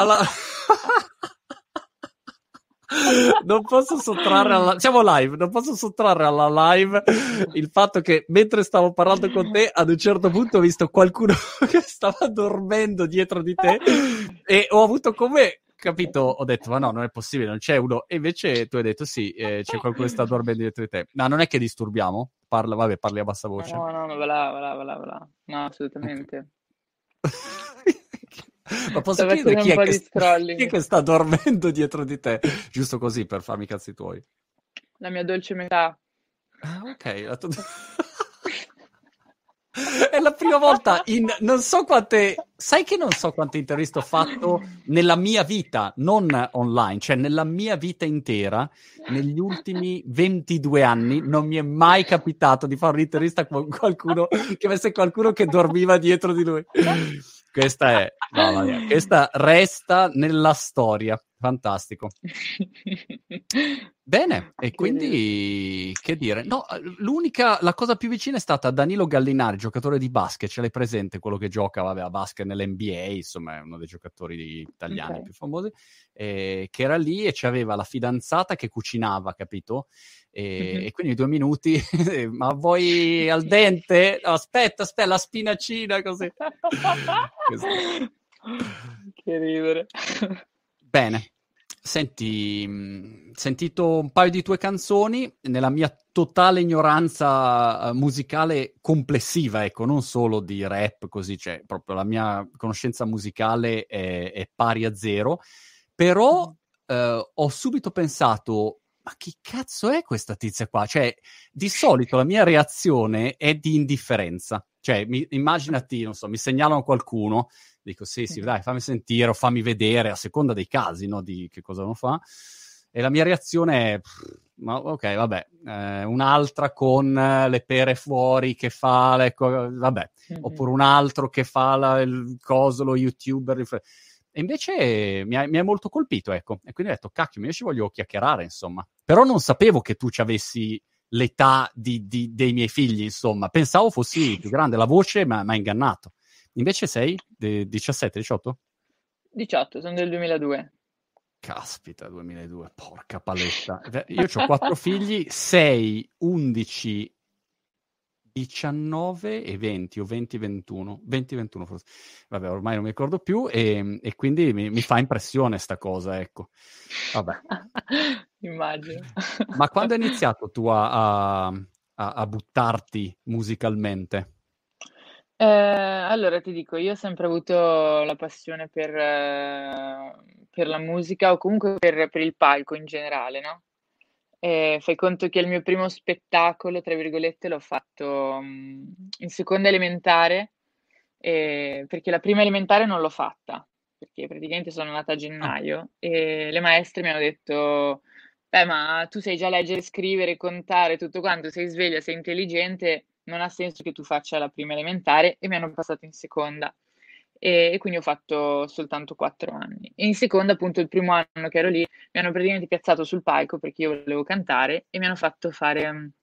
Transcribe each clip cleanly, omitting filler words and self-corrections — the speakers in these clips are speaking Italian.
Allora... non posso sottrarre alla... Siamo live, non posso sottrarre alla live il fatto che mentre stavo parlando con te, ad un certo punto ho visto qualcuno che stava dormendo dietro di te e ho avuto come... capito, ho detto, ma no, non è possibile, non c'è uno. E invece tu hai detto, sì, c'è qualcuno che sta dormendo dietro di te. No, non è che disturbiamo? Vabbè, parli a bassa voce. No, va là. No, assolutamente. Okay. Ma posso Stavo chiedere facendo un po' di chi è scrolling. che sta dormendo dietro di te? Giusto così, per farmi i cazzi tuoi. La mia dolce metà. Ah, ok. È la prima volta in non so quante... Sai che non so quante interviste ho fatto nella mia vita, non online, cioè nella mia vita intera, negli ultimi 22 anni, non mi è mai capitato di fare un'intervista con qualcuno che avesse qualcuno che dormiva dietro di lui. Questa è... Mamma mia, questa resta nella storia. Fantastico. Bene, e quindi che dire? No, la cosa più vicina è stata Danilo Gallinari, giocatore di basket, ce l'hai presente, quello che gioca, vabbè, a basket nell'NBA, insomma, è uno dei giocatori italiani più famosi, che era lì e c'aveva la fidanzata che cucinava, capito? E quindi 2 minuti, ma vuoi al dente? No, aspetta, la spinacina, così. Che ridere. Bene. Senti, sentito un paio di tue canzoni, nella mia totale ignoranza musicale complessiva, ecco, non solo di rap, così, cioè proprio la mia conoscenza musicale è pari a zero, però ho subito pensato, ma chi cazzo è questa tizia qua? Cioè, di solito la mia reazione è di indifferenza, cioè, immaginati, non so, mi segnalano qualcuno, dico sì, dai, fammi sentire o fammi vedere, a seconda dei casi, no, di che cosa uno fa. E la mia reazione è, ma ok, vabbè, un'altra con le pere fuori che fa, vabbè, oppure un altro che fa il coso, lo youtuber. E invece mi è molto colpito, ecco. E quindi ho detto, cacchio, io ci voglio chiacchierare, insomma. Però non sapevo che tu ci avessi l'età dei miei figli, insomma. Pensavo fossi più grande, la voce mi ha ingannato. Invece sei 17, 18? 18, sono del 2002. Caspita, 2002, porca paletta. Io ho 4 figli, 6, 11, 19 e 20, o 20, 21. 20, 21 forse. Vabbè, ormai non mi ricordo più e quindi mi fa impressione sta cosa, ecco. Vabbè. Immagino. Ma quando hai iniziato tu a buttarti musicalmente? Allora ti dico, io ho sempre avuto la passione per la musica o comunque per il palco in generale, no? Fai conto che il mio primo spettacolo, tra virgolette, l'ho fatto in seconda elementare, perché la prima elementare non l'ho fatta, perché praticamente sono nata a Ah, gennaio e le maestre mi hanno detto, beh, ma tu sai già leggere, scrivere, contare, tutto quanto, sei sveglia, sei intelligente, non ha senso che tu faccia la prima elementare e mi hanno passato in seconda. E quindi ho fatto soltanto 4 anni. E in seconda, appunto, il primo anno che ero lì, mi hanno praticamente piazzato sul palco perché io volevo cantare e mi hanno fatto fare,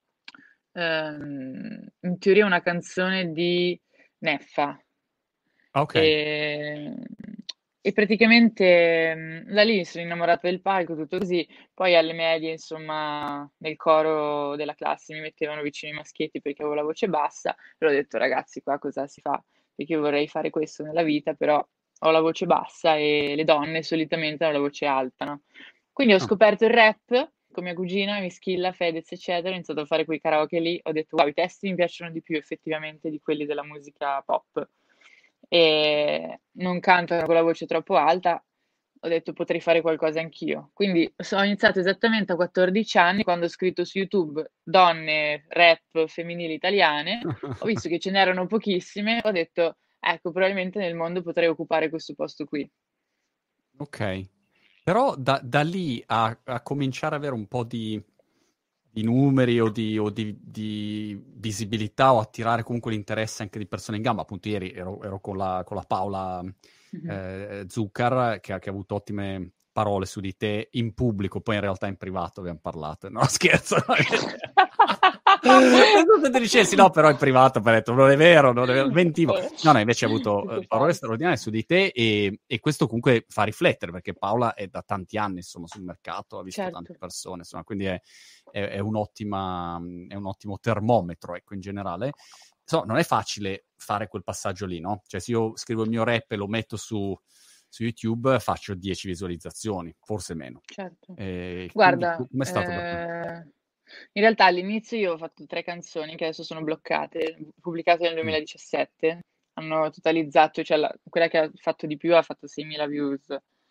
in teoria, una canzone di Neffa. ok. E, e praticamente da lì mi sono innamorata del palco, tutto così. Poi alle medie, insomma, nel coro della classe mi mettevano vicino i maschietti perché avevo la voce bassa. E ho detto, ragazzi, qua cosa si fa? Perché io vorrei fare questo nella vita, però ho la voce bassa e le donne solitamente hanno la voce alta, no? Quindi ho Ah. scoperto il rap con mia cugina, Mischilla, Fedez, eccetera. Ho iniziato a fare quei karaoke lì. Ho detto, wow, i testi mi piacciono di più effettivamente di quelli della musica pop e non cantano con la voce troppo alta, ho detto potrei fare qualcosa anch'io. Quindi ho iniziato esattamente a 14 anni quando ho scritto su YouTube donne rap femminili italiane, ho visto che ce n'erano pochissime, ho detto ecco, probabilmente nel mondo potrei occupare questo posto qui. Ok. Però da lì a cominciare ad avere un po' di numeri o di visibilità o attirare comunque l'interesse anche di persone in gamba. Appunto, ieri ero con la Paola Mhm. Zuccar, che ha avuto ottime parole su di te in pubblico, poi in realtà in privato abbiamo parlato. No, scherzo. Pensavo che ti dicessi no, però in privato ho detto non è vero, mentivo. No, invece ha avuto parole straordinarie su di te e questo comunque fa riflettere, perché Paola è da tanti anni insomma sul mercato, ha visto tante persone, insomma, quindi è un ottimo termometro, ecco, in generale. Non è facile fare quel passaggio lì, no? Cioè se io scrivo il mio rap e lo metto su YouTube faccio 10 visualizzazioni, forse meno. Certo. Guarda, Guarda, com'è stato per te? in realtà all'inizio io ho fatto 3 canzoni che adesso sono bloccate, pubblicate nel 2017. Hanno totalizzato, cioè quella che ha fatto di più ha fatto 6.000 views.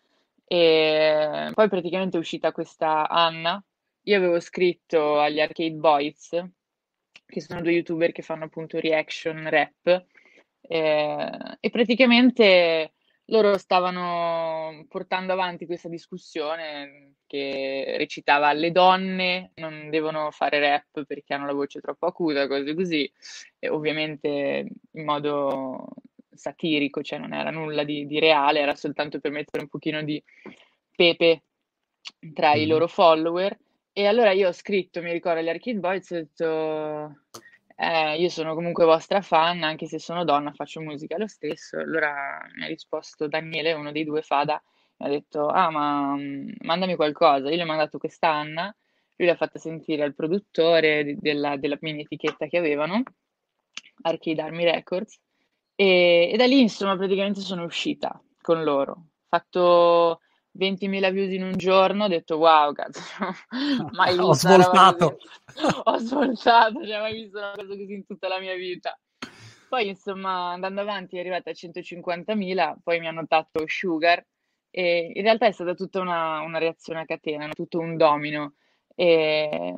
E poi praticamente è uscita questa Anna. Io avevo scritto agli Arcade Boys, che sono 2 youtuber che fanno appunto reaction rap, e praticamente loro stavano portando avanti questa discussione che recitava: le donne non devono fare rap perché hanno la voce troppo acuta, cose così, e ovviamente in modo satirico, cioè non era nulla di reale, era soltanto per mettere un pochino di pepe tra i loro follower. E allora io ho scritto, mi ricordo, agli Arcade Boys, ho detto, io sono comunque vostra fan, anche se sono donna, faccio musica lo stesso. Allora mi ha risposto Daniele, uno dei due Fada, mi ha detto, ma mandami qualcosa. Io gli ho mandato questa Anna, lui l'ha fatta sentire al produttore della mini etichetta che avevano, Arcade Army Records, e da lì insomma praticamente sono uscita con loro. Ho fatto 20.000 views in un giorno, ho detto wow, cazzo, mai Ho vista una roba così. svoltato. Ho svoltato, cioè mai visto una cosa così in tutta la mia vita. Poi insomma andando avanti è arrivata a 150.000, poi mi hanno dato Sugar e in realtà è stata tutta una reazione a catena, tutto un domino. E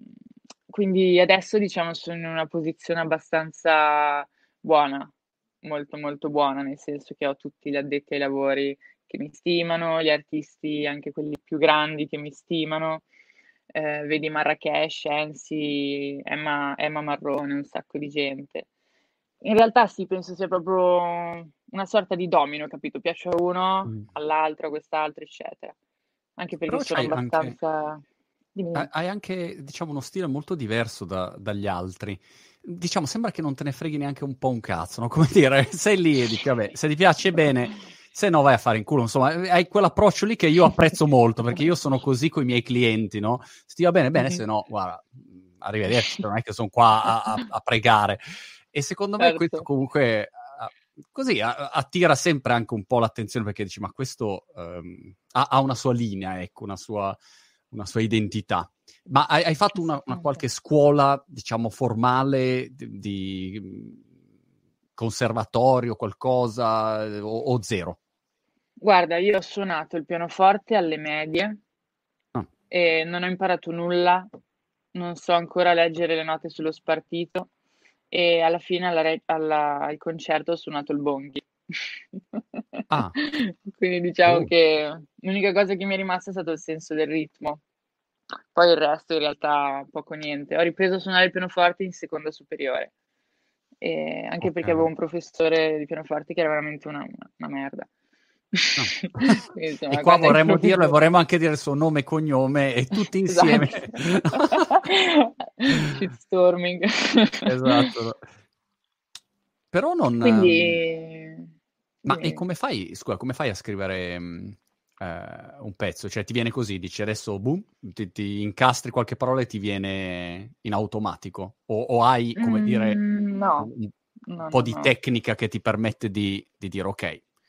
quindi adesso diciamo sono in una posizione abbastanza buona, molto molto buona, nel senso che ho tutti gli addetti ai lavori che mi stimano, gli artisti, anche quelli più grandi che mi stimano. Vedi Marrakesh, Enzi, Emma Marrone, un sacco di gente. In realtà sì, penso sia proprio una sorta di domino, capito? Piace a uno, all'altro, a quest'altro, eccetera. Anche perché Però sono abbastanza... Dimmi. hai anche, diciamo, uno stile molto diverso dagli altri. Diciamo, sembra che non te ne freghi neanche un po' un cazzo, no? Come dire, sei lì e dici, vabbè, se ti piace bene, se no vai a fare in culo. Insomma, hai quell'approccio lì che io apprezzo molto, perché io sono così con i miei clienti, no? Se ti va bene, bene, se no, guarda, arrivederci, non è che sono qua a pregare. E secondo me questo Certo. comunque così attira sempre anche un po' l'attenzione, perché dici, ma questo ha una sua linea, ecco, una sua identità. Ma hai fatto una qualche scuola, diciamo, formale di conservatorio, qualcosa, o zero? Guarda, io ho suonato il pianoforte alle medie Ah. e non ho imparato nulla, non so ancora leggere le note sullo spartito e alla fine al concerto ho suonato il bonghi. Ah. Quindi diciamo Oh. che l'unica cosa che mi è rimasta è stato il senso del ritmo. Poi il resto in realtà poco niente. Ho ripreso a suonare il pianoforte in seconda superiore, anche perché avevo Ok. un professore di pianoforte che era veramente una merda. No. Quindi, E insomma, qua quando hai il vorremmo dirlo e professore... vorremmo anche dire il suo nome e cognome e tutti insieme. Esatto. Shitstorming. Esatto. Però non... Quindi, Ma e dimmi. come fai, scusa, come fai a scrivere un pezzo? Cioè ti viene così, dici adesso boom, ti incastri qualche parola e ti viene in automatico? O hai, come dire, No, un no, po' no, di no. tecnica che ti permette di dire ok,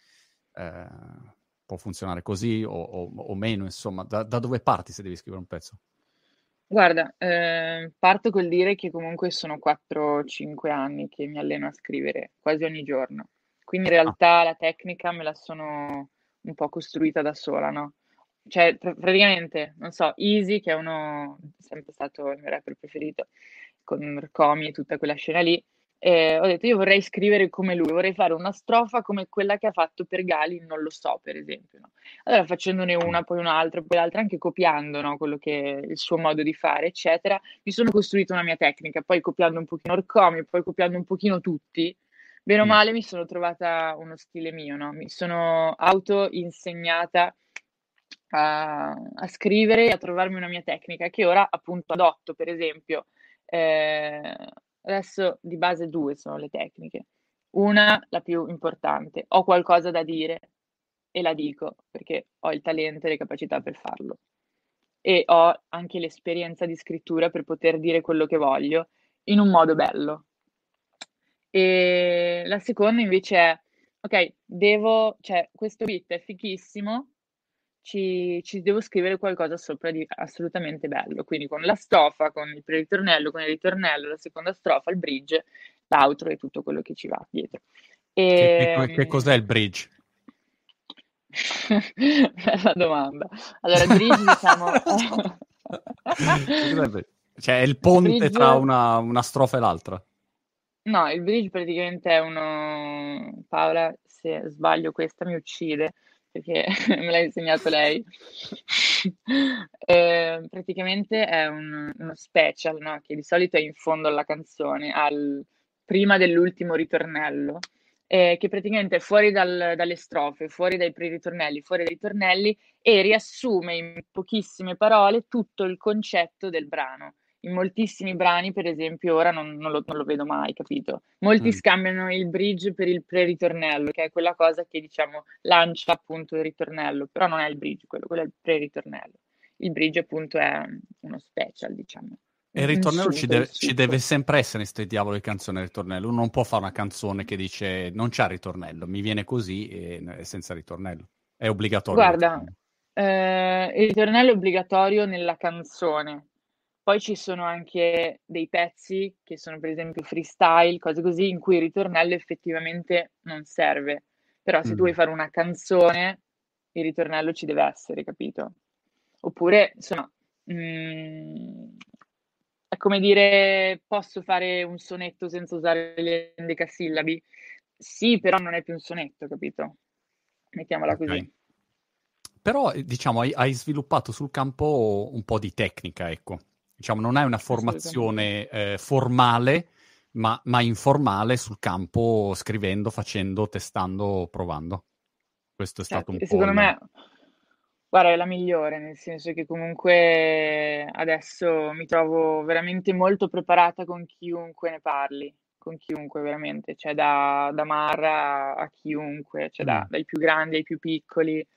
può funzionare così o meno, insomma. Da dove parti se devi scrivere un pezzo? Guarda, parto col dire che comunque sono 4-5 anni che mi alleno a scrivere quasi ogni giorno. Quindi in Ah, realtà la tecnica me la sono un po' costruita da sola, no? Cioè, praticamente, non so, Easy, che è uno, sempre stato il mio rapper preferito, con Rcomi e tutta quella scena lì, ho detto io vorrei scrivere come lui, vorrei fare una strofa come quella che ha fatto per Gali, non lo so, per esempio, no? Allora facendone una, poi l'altra, anche copiando, no, quello che è il suo modo di fare, eccetera, mi sono costruita una mia tecnica, poi copiando un pochino Orcomi, poi copiando un pochino tutti, bene o mm, male mi sono trovata uno stile mio, no? Mi sono auto-insegnata a scrivere e a trovarmi una mia tecnica che ora appunto adotto, per esempio, Eh, Adesso di base due sono le tecniche. Una, la più importante, ho qualcosa da dire e la dico perché ho il talento e le capacità per farlo. E ho anche l'esperienza di scrittura per poter dire quello che voglio in un modo bello. E la seconda invece è, ok, cioè, questo beat è fighissimo, ci devo scrivere qualcosa sopra di assolutamente bello. Quindi con la strofa, con il pre-ritornello, con il ritornello, la seconda strofa, il bridge, l'outro e tutto quello che ci va dietro. Che cos'è il bridge? Bella domanda. Allora, il bridge, diciamo... Cioè, è il ponte bridge... tra una strofa e l'altra. No, il bridge praticamente è uno... Paola, se sbaglio questa mi uccide, perché me l'ha insegnato lei. Praticamente è uno special, no? Che di solito è in fondo alla canzone, prima dell'ultimo ritornello, che praticamente è fuori dalle strofe, fuori dai pre-ritornelli, fuori dai ritornelli, e riassume in pochissime parole tutto il concetto del brano. In moltissimi brani, per esempio, ora non lo vedo mai, capito? Molti scambiano il bridge per il pre-ritornello, che è quella cosa che, diciamo, lancia appunto il ritornello, però non è il bridge, quello è il pre-ritornello. Il bridge appunto è uno special, diciamo. E il Un ritornello succo, ci deve sempre essere in ste diavolo di canzone il ritornello. Uno non può fare una canzone che dice non c'ha ritornello, mi viene così e senza ritornello. È obbligatorio il Guarda, ritornello. il ritornello è obbligatorio nella canzone. Poi ci sono anche dei pezzi che sono per esempio freestyle, cose così, in cui il ritornello effettivamente non serve. Però se tu vuoi fare una canzone, il ritornello ci deve essere, capito? Oppure, insomma, è come dire, posso fare un sonetto senza usare gli endecasillabi? Sì, però non è più un sonetto, capito? Mettiamola così. Ok. Però, diciamo, hai sviluppato sul campo un po' di tecnica, ecco. Diciamo, non hai una formazione formale, ma informale sul campo, scrivendo, facendo, testando, provando. Questo è stato un po' secondo me, guarda, è la migliore, nel senso che comunque adesso mi trovo veramente molto preparata con chiunque ne parli, con chiunque veramente, cioè da Marra a chiunque, cioè dai più grandi ai più piccoli.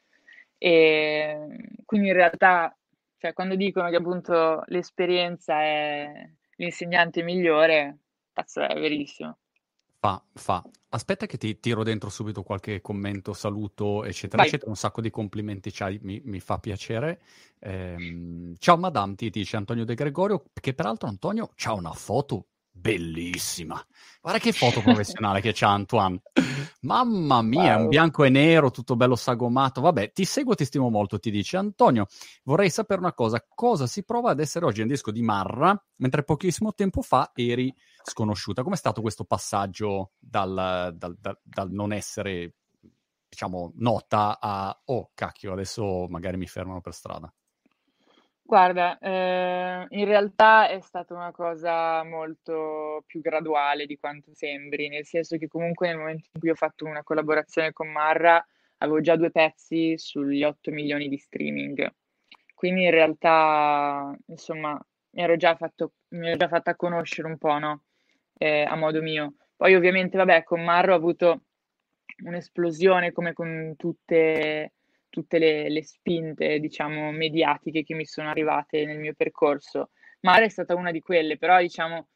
E quindi in realtà, cioè, quando dicono che appunto l'esperienza è l'insegnante migliore, cazzo, è verissimo. Fa. Aspetta che ti tiro dentro subito qualche commento, saluto, eccetera, Vai. eccetera. Un sacco di complimenti c'hai, mi fa piacere. Ciao Madame, ti dice Antonio De Gregorio, che peraltro Antonio c'ha una foto bellissima. Guarda che foto professionale che c'ha Antoine. Mamma mia, Wow. un bianco e nero, tutto bello sagomato. Vabbè, ti seguo, ti stimo molto, ti dice Antonio. Vorrei sapere una cosa si prova ad essere oggi nel disco di Marra, mentre pochissimo tempo fa eri sconosciuta. Com'è stato questo passaggio dal non essere, diciamo, nota a oh, cacchio, adesso magari mi fermano per strada? Guarda, in realtà è stata una cosa molto più graduale di quanto sembri, nel senso che comunque nel momento in cui ho fatto una collaborazione con Marra avevo già 2 pezzi sugli 8 milioni di streaming. Quindi in realtà, insomma, mi ero già fatta conoscere un po', no? A modo mio. Poi ovviamente, vabbè, con Marra ho avuto un'esplosione come con tutte le spinte, diciamo, mediatiche che mi sono arrivate nel mio percorso. Mara è stata una di quelle, però diciamo,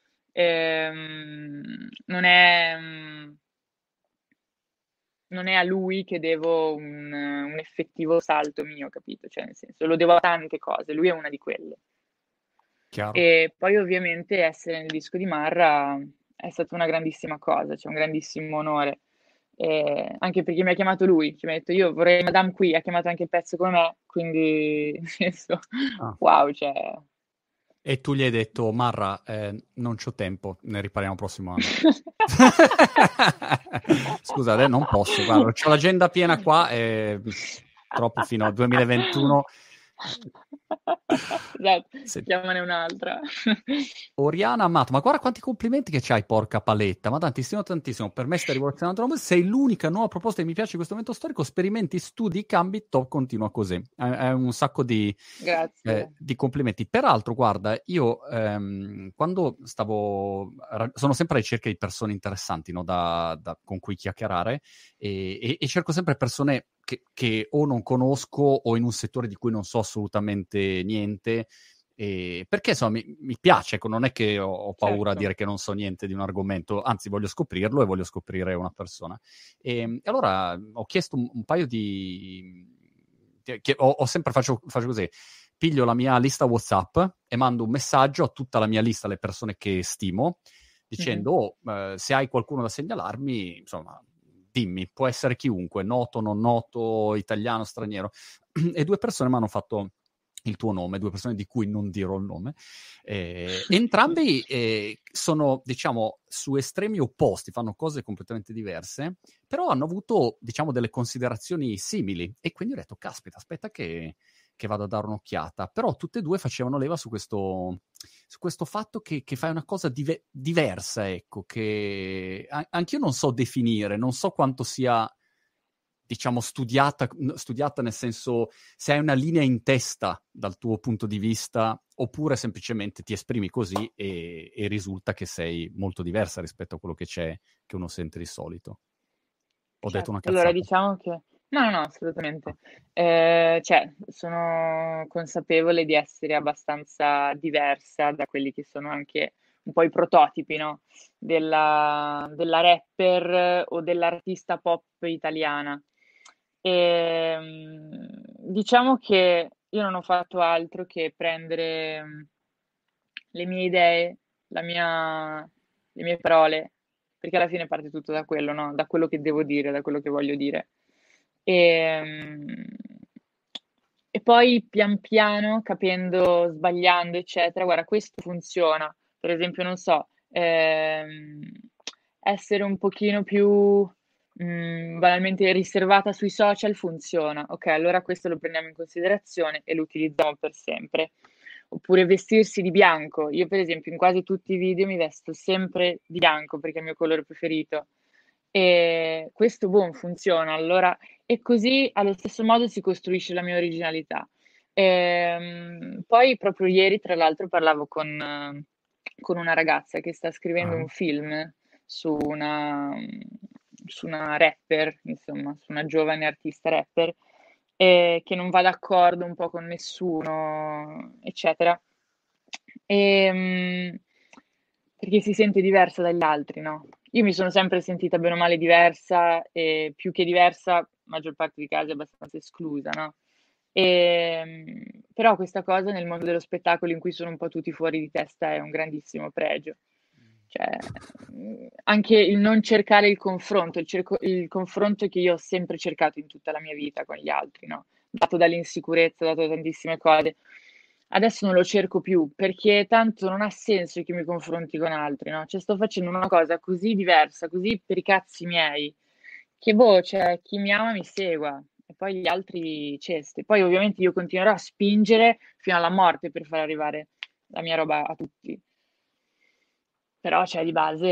non è a lui che devo un effettivo salto mio, capito? Cioè, nel senso, lo devo a tante cose, lui è una di quelle. Chiaro. E poi ovviamente essere nel disco di Marra è stata una grandissima cosa, cioè un grandissimo onore. Anche perché mi ha chiamato lui, cioè mi ha detto io vorrei Madame qui, ha chiamato anche il pezzo come me, quindi nel senso, wow, cioè... E tu gli hai detto, Marra, non c'ho tempo, ne ripariamo prossimo anno. Scusate, non posso, guarda, c'ho l'agenda piena qua, troppo fino al 2021. Esatto, Sì. chiamane un'altra. Oriana Amato, ma guarda quanti complimenti che c'hai, porca paletta, ma tantissimo, tantissimo. Per me stai rivoluzionando la musica, sei l'unica nuova proposta che mi piace in questo momento storico, sperimenti, studi, cambi, top, continua così. È un sacco Grazie. di complimenti. Peraltro, guarda, io quando sono sempre alla ricerca di persone interessanti, no, con cui chiacchierare, e cerco sempre persone che o non conosco o in un settore di cui non so assolutamente niente. Perché insomma mi piace, ecco, non è che ho paura a Certo. dire che non so niente di un argomento, anzi voglio scoprirlo e voglio scoprire una persona. E allora ho chiesto un paio che ho sempre faccio così, piglio la mia lista WhatsApp e mando un messaggio a tutta la mia lista, alle persone che stimo, dicendo se hai qualcuno da segnalarmi, insomma, dimmi, può essere chiunque, noto, non noto, italiano, straniero. E 2 persone mi hanno fatto il tuo nome, 2 persone di cui non dirò il nome. Entrambi sono, diciamo, su estremi opposti, fanno cose completamente diverse, però hanno avuto, diciamo, delle considerazioni simili. E quindi ho detto, caspita, aspetta che vado a dare un'occhiata. Però tutte e due facevano leva su questo fatto che fai una cosa diversa, ecco, che anch'io non so definire, non so quanto sia, diciamo, studiata nel senso, se hai una linea in testa dal tuo punto di vista, oppure semplicemente ti esprimi così e risulta che sei molto diversa rispetto a quello che uno sente di solito. Ho detto Certo. una Allora, cazzata. diciamo che no, no, assolutamente. Cioè, sono consapevole di essere abbastanza diversa da quelli che sono anche un po' i prototipi, no, della rapper o dell'artista pop italiana. Diciamo che io non ho fatto altro che prendere, le mie idee, la mia le mie parole, perché alla fine parte tutto da quello, no, da quello che devo dire, da quello che voglio dire. Ehm, e poi pian piano, capendo, sbagliando, eccetera, guarda, questo funziona. Per esempio, non so, essere un pochino più, banalmente riservata sui social funziona. Okay, allora questo lo prendiamo in considerazione e lo utilizziamo per sempre. Oppure vestirsi di bianco. Io per esempio in quasi tutti i video mi vesto sempre di bianco perché è il mio colore preferito. Questo boom, funziona. Allora e così allo stesso modo si costruisce la mia originalità. Poi proprio ieri tra l'altro parlavo con una ragazza che sta scrivendo Ah. un film su su una rapper, insomma, su una giovane artista rapper, che non va d'accordo un po' con nessuno, eccetera. Ehm, Perché si sente diversa dagli altri, no? Io mi sono sempre sentita bene o male diversa e più che diversa, maggior parte dei casi abbastanza esclusa, no? Però questa cosa nel mondo dello spettacolo in cui sono un po' tutti fuori di testa è un grandissimo pregio. Cioè, anche il non cercare il confronto, il confronto che io ho sempre cercato in tutta la mia vita con gli altri, no? Dato dall'insicurezza, dato da tantissime cose. Adesso non lo cerco più perché tanto non ha senso che mi confronti con altri, no? Cioè, sto facendo una cosa così diversa, così per i cazzi miei, che boh, cioè, chi mi ama mi segua e poi gli altri cesti. Poi ovviamente io continuerò a spingere fino alla morte per far arrivare la mia roba a tutti. Però, cioè,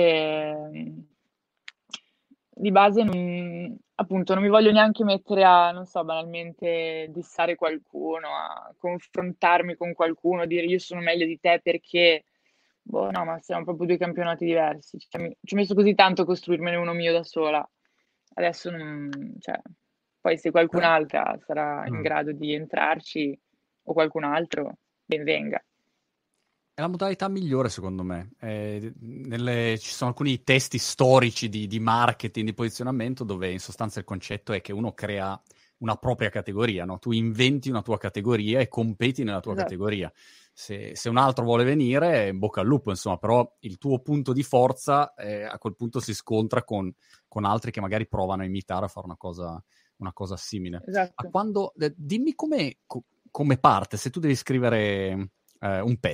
di base non, appunto, non mi voglio neanche mettere a, non so, banalmente dissare qualcuno, a confrontarmi con qualcuno, dire io sono meglio di te perché, boh, no, ma siamo proprio due campionati diversi. Cioè, ci ho messo così tanto a costruirmene uno mio da sola. Adesso non, cioè, poi se Però, qualcun'altra sarà in grado di entrarci o qualcun altro, ben venga. è la modalità migliore, secondo me. Ci sono alcuni testi storici di marketing, di posizionamento, dove in sostanza il concetto è che uno crea una propria categoria, no? Tu inventi una tua categoria e competi nella tua Esatto, categoria. Se un altro vuole venire, in bocca al lupo, insomma, però il tuo punto di forza a quel punto si scontra con altri che magari provano a imitare, a fare una cosa simile. Ma esatto. dimmi come parte, se tu devi scrivere un pezzo,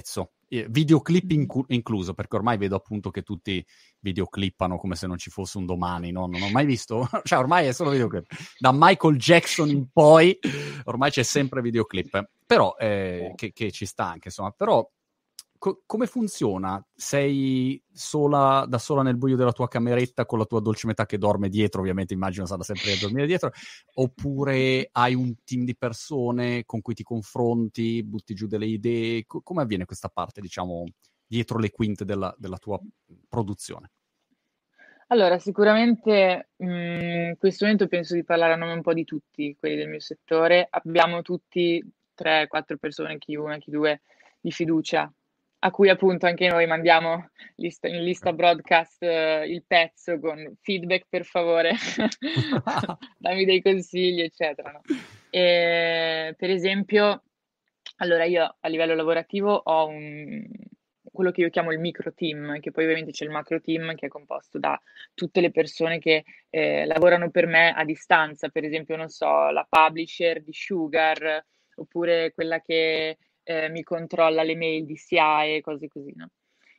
Videoclip incluso, perché ormai vedo appunto che tutti videoclippano come se non ci fosse un domani, no? Non ho mai visto, cioè ormai è solo videoclip. Da Michael Jackson in poi, ormai c'è sempre videoclip. Però, che ci sta anche, insomma. Però, come funziona? Sei da sola nel buio della tua cameretta con la tua dolce metà che dorme dietro, ovviamente immagino sarà sempre a dormire dietro, oppure hai un team di persone con cui ti confronti, butti giù delle idee? Come avviene questa parte, diciamo, dietro le quinte della tua produzione? Allora, sicuramente in questo momento penso di parlare a nome un po' di tutti quelli del mio settore. Abbiamo tutti 3-4 persone, chi una, chi due, di fiducia, a cui appunto anche noi mandiamo in lista broadcast il pezzo con feedback per favore, dammi dei consigli, eccetera. No? Per esempio, allora io a livello lavorativo ho quello che io chiamo il micro team, che poi ovviamente c'è il macro team che è composto da tutte le persone che lavorano per me a distanza, per esempio, non so, la publisher di Sugar, oppure quella che mi controlla le mail di SIAE, cose così, no?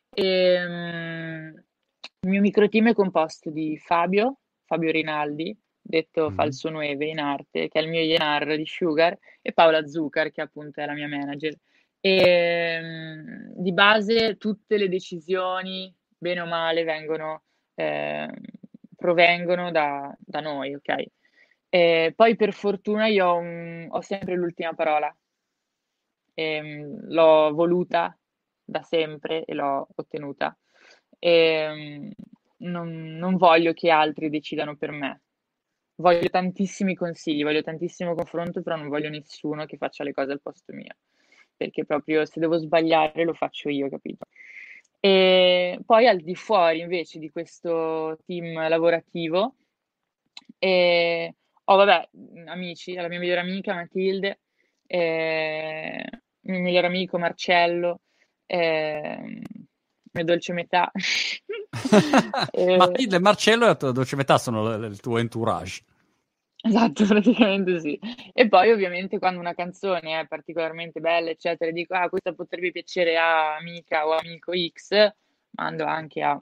Il mio micro team è composto di Fabio Rinaldi, detto Mhm. Falso 9 in arte, che è il mio ENR di Sugar, e Paola Zucker, che appunto è la mia manager. Di base tutte le decisioni, bene o male, ehm, provengono da noi, ok? Poi per fortuna io ho sempre l'ultima parola. L'ho voluta da sempre e l'ho ottenuta. Ehm, non voglio che altri decidano per me. Voglio tantissimi consigli, voglio tantissimo confronto, però non voglio nessuno che faccia le cose al posto mio, perché proprio se devo sbagliare lo faccio io, capito? E poi al di fuori invece di questo team lavorativo, eh, ho vabbè, amici, la mia migliore amica Matilde, il mio migliore amico Marcello, mia dolce metà. Eh, Matilde e Marcello e la tua dolce metà sono il tuo entourage. Esatto, praticamente sì. E poi ovviamente quando una canzone è particolarmente bella, eccetera, e dico, ah, questa potrebbe piacere a amica o amico X, mando anche a...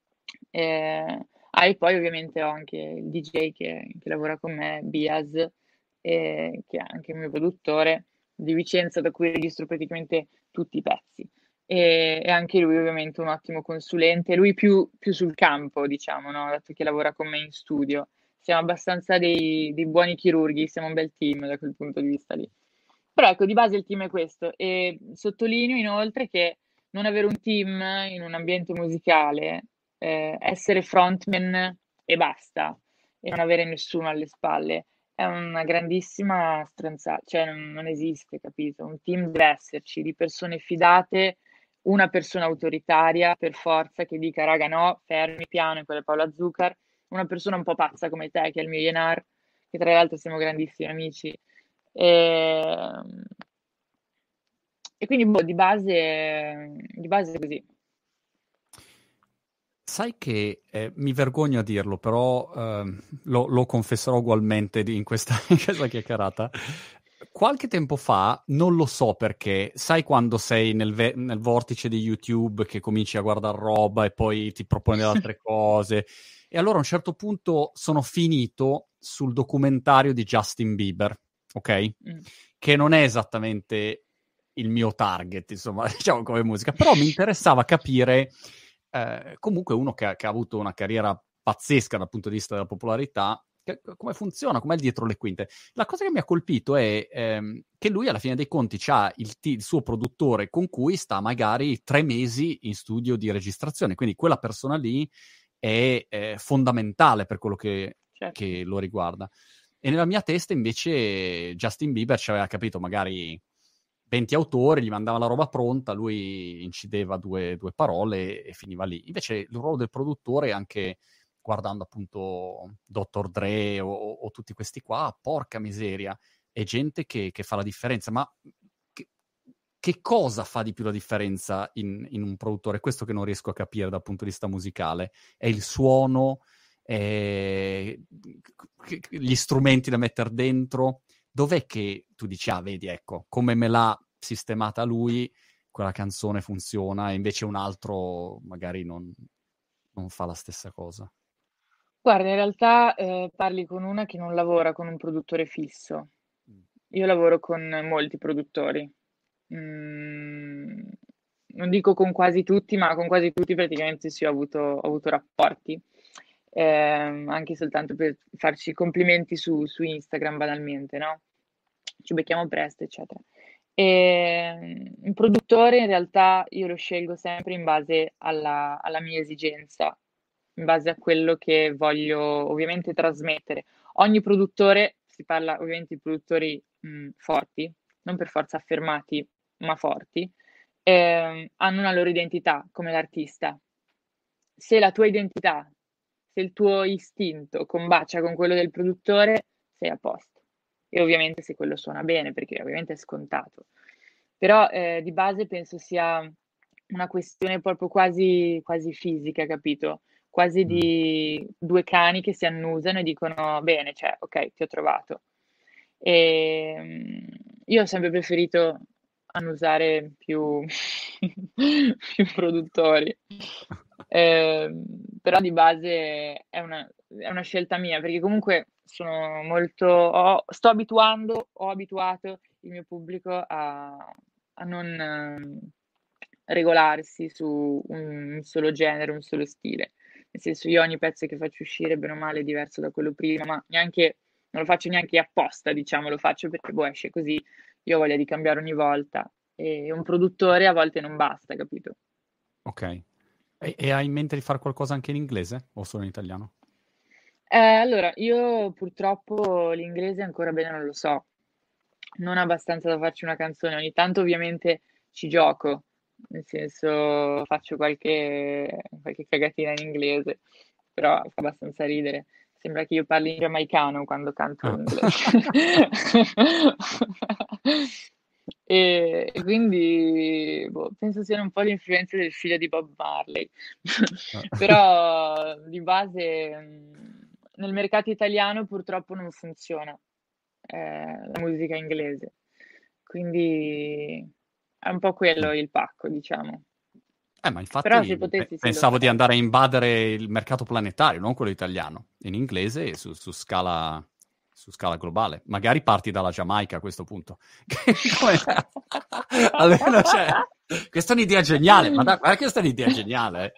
e poi ovviamente ho anche il DJ che lavora con me, Bias, che è anche il mio produttore di Vicenza, da cui registro praticamente tutti i pezzi. E anche lui ovviamente un ottimo consulente, lui più sul campo, diciamo, no? Dato che lavora con me in studio. Siamo abbastanza dei buoni chirurghi, siamo un bel team da quel punto di vista lì. Però ecco, di base il team è questo. E sottolineo inoltre che non avere un team in un ambiente musicale, essere frontman e basta, e non avere nessuno alle spalle, è una grandissima stronzata, cioè non esiste, capito? Un team deve esserci di persone fidate, una persona autoritaria per forza che dica raga no, fermi piano, e quella è Paola Zucker, una persona un po' pazza come te, che è il mio Yenar, che tra l'altro siamo grandissimi amici. E, e quindi boh, di base è così. Sai che mi vergogno a dirlo, però lo confesserò ugualmente in questa, in questa chiacchierata. Qualche tempo fa, non lo so perché, sai quando sei nel vortice di YouTube che cominci a guardare roba e poi ti propone delle altre cose, e allora a un certo punto sono finito sul documentario di Justin Bieber, ok? Mm. Che non è esattamente il mio target, insomma, diciamo come musica, però mi interessava capire comunque uno che ha avuto una carriera pazzesca dal punto di vista della popolarità, come funziona, com'è il dietro le quinte. La cosa che mi ha colpito è che lui alla fine dei conti ha il suo produttore con cui sta magari 3 mesi in studio di registrazione, quindi quella persona lì è fondamentale per quello Certo. che lo riguarda. E nella mia testa invece Justin Bieber ci aveva capito magari 20 autori, gli mandava la roba pronta, lui incideva due parole e finiva lì. Invece il ruolo del produttore, anche guardando appunto Dr. Dre o tutti questi qua, porca miseria, è gente che fa la differenza. Ma che, che cosa fa di più la differenza in un produttore? Questo che non riesco a capire dal punto di vista musicale. È il suono, è gli strumenti da mettere dentro. Dov'è che tu dici, ah, vedi, ecco, come me l'ha sistemata lui, quella canzone funziona e invece un altro magari non fa la stessa cosa? Guarda, in realtà parli con una che non lavora con un produttore fisso. Io lavoro con molti produttori. Mm, non dico con quasi tutti, ma con quasi tutti praticamente sì, ho avuto rapporti, anche soltanto per farci complimenti su Instagram banalmente, no? Ci becchiamo presto, eccetera. Un produttore in realtà io lo scelgo sempre in base alla mia esigenza, in base a quello che voglio ovviamente trasmettere. Ogni produttore, si parla ovviamente di produttori forti, non per forza affermati, ma forti, hanno una loro identità come l'artista. Se la tua identità, se il tuo istinto combacia con quello del produttore, sei a posto. E ovviamente se quello suona bene, perché ovviamente è scontato. Però di base penso sia una questione proprio quasi, quasi fisica, capito? Quasi Mm. di due cani che si annusano e dicono, bene, cioè, ok, ti ho trovato. E, io ho sempre preferito annusare più, più produttori. Però di base è una scelta mia, perché comunque sono molto, sto abituando, ho abituato il mio pubblico a non regolarsi su un solo genere, un solo stile. Nel senso, io ogni pezzo che faccio uscire, bene o male, è diverso da quello prima, ma neanche, non lo faccio neanche apposta, diciamo, lo faccio perché boh, esce così, io ho voglia di cambiare ogni volta. E un produttore a volte non basta, capito? Ok. E hai in mente di fare qualcosa anche in inglese o solo in italiano? Allora, io purtroppo l'inglese ancora bene non lo so, non abbastanza da farci una canzone, ogni tanto ovviamente ci gioco, nel senso faccio qualche cagatina in inglese, però fa abbastanza ridere. Sembra che io parli in giamaicano quando canto Ah. in inglese. E quindi boh, penso siano un po' l'influenza del figlio di Bob Marley. Però di base nel mercato italiano purtroppo non funziona la musica inglese. Quindi è un po' quello il pacco, diciamo. Ma Però se infatti potessi sì, lo pensavo di farei. andare a invadere il mercato planetario, non quello italiano, in inglese e su scala globale. Magari parti dalla Giamaica a questo punto. Almeno, cioè, questa è un'idea geniale, ma guarda che questa è un'idea geniale.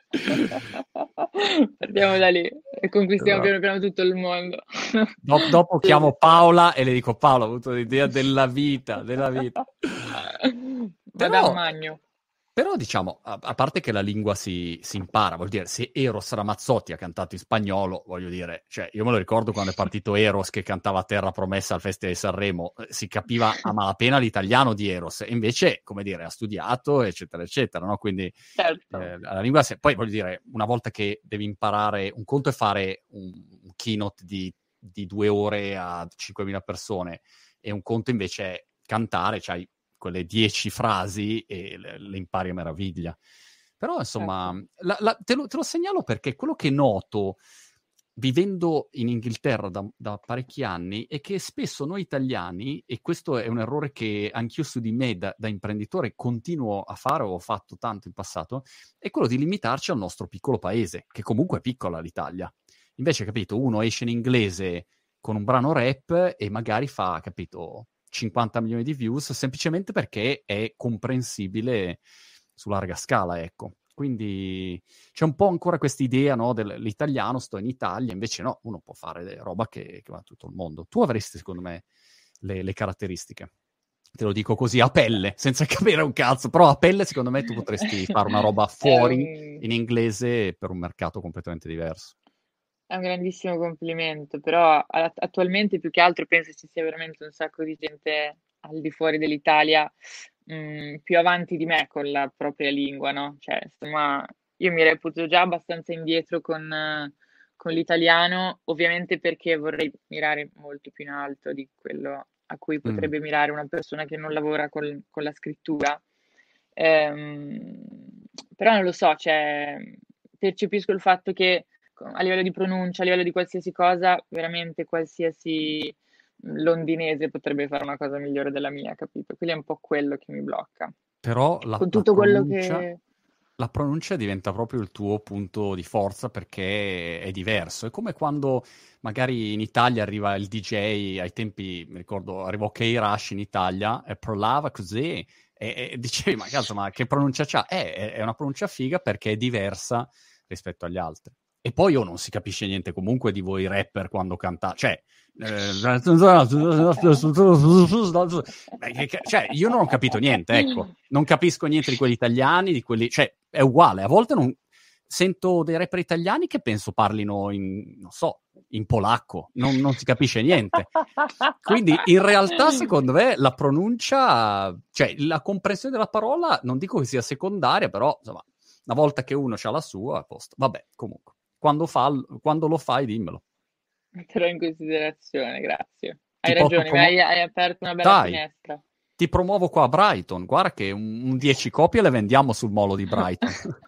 Partiamo da lì e conquistiamo Esatto. piano piano tutto il mondo. Dopo Sì. chiamo Paola e le dico: Paola, ho avuto l'idea della vita, della vita. Madame Però, Magno. però diciamo, a parte che la lingua si impara, vuol dire, se Eros Ramazzotti ha cantato in spagnolo, voglio dire, cioè, io me lo ricordo quando è partito Eros che cantava Terra Promessa al Festival di Sanremo, si capiva a malapena l'italiano di Eros, e invece, come dire, ha studiato, eccetera, eccetera, no? Quindi Certo. la lingua, poi voglio dire, una volta che devi imparare, un conto è fare un keynote di 2 ore a 5.000 persone, e un conto invece è cantare, cioè quelle 10 frasi e le impari a meraviglia. Però, insomma, Certo. te lo segnalo perché quello che noto vivendo in Inghilterra da parecchi anni è che spesso noi italiani, e questo è un errore che anch'io su di me da imprenditore continuo a fare, o ho fatto tanto in passato, è quello di limitarci al nostro piccolo paese, che comunque è piccola l'Italia. Invece, capito, uno esce in inglese con un brano rap e magari fa, capito, 50 milioni di views semplicemente perché è comprensibile su larga scala, ecco. Quindi c'è un po' ancora questa idea, no, dell'italiano, sto in Italia, invece no, uno può fare roba che va a tutto il mondo. Tu avresti, secondo me, le caratteristiche. Te lo dico così a pelle, senza capire un cazzo, però a pelle secondo me tu potresti fare una roba È fuori un, in inglese per un mercato completamente diverso. è un grandissimo complimento, però attualmente più che altro penso ci sia veramente un sacco di gente al di fuori dell'Italia, più avanti di me con la propria lingua, no? Cioè, insomma, io mi reputo già abbastanza indietro con l'italiano, ovviamente perché vorrei mirare molto più in alto di quello a cui Mm, potrebbe mirare una persona che non lavora con la scrittura. Ehm, Però non lo so, cioè, percepisco il fatto che a livello di pronuncia, a livello di qualsiasi cosa, veramente qualsiasi londinese potrebbe fare una cosa migliore della mia, capito? Quindi è un po' quello che mi blocca. Però Con tutto quello che... la pronuncia diventa proprio il tuo punto di forza perché è diverso. È come quando magari in Italia arriva il DJ, ai tempi, mi ricordo, arrivò K-Rush in Italia e parlava così e dicevi, ma cazzo, ma che pronuncia c'ha? È una pronuncia figa perché è diversa rispetto agli altri. E poi non si capisce niente comunque di voi rapper quando cantate, cioè, io non ho capito niente, ecco. Non capisco niente di quelli italiani, di quelli... Cioè, è uguale. A volte non... Sento dei rapper italiani che penso parlino in, non so, in polacco. Non si capisce niente. Quindi, in realtà, secondo me, la pronuncia... Cioè, la comprensione della parola, non dico che sia secondaria, però, insomma, una volta che uno ha la sua, a posto. Vabbè, comunque. Quando lo fai, dimmelo. Metterò in considerazione, grazie. Hai Ti posso ragione, hai aperto una bella Dai, finestra. ti promuovo qua a Brighton. Guarda che un 10 copie le vendiamo sul molo di Brighton.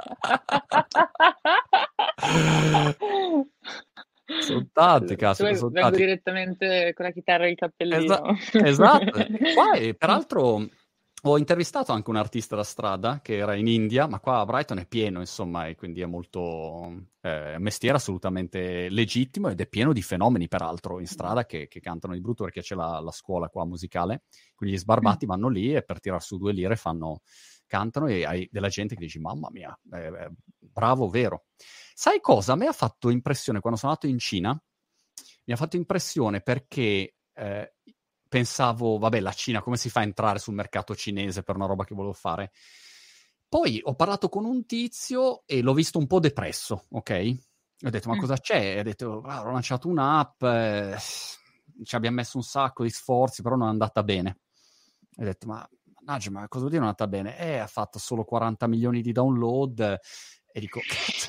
Sono tante, caspita, sono Vengo tanti. direttamente con la chitarra e il cappellino. Esatto. Qua, peraltro, ho intervistato anche un artista da strada che era in India, ma qua a Brighton è pieno, insomma, e quindi è molto un mestiere assolutamente legittimo ed è pieno di fenomeni, peraltro, in strada che cantano di brutto perché c'è la scuola qua musicale, quindi gli sbarbati vanno lì e per tirar su 2 lire cantano e hai della gente che dici, mamma mia, bravo, vero. Sai cosa? A me ha fatto impressione quando sono andato in Cina, mi ha fatto impressione perché pensavo, vabbè, la Cina, come si fa a entrare sul mercato cinese per una roba che volevo fare? Poi ho parlato con un tizio e l'ho visto un po' depresso, ok? Ho detto, ma cosa c'è? Ho detto, ho lanciato un'app, ci abbiamo messo un sacco di sforzi, però non è andata bene. Ho detto, ma cosa vuol dire non è andata bene? Ha fatto solo 40 milioni di download. E dico,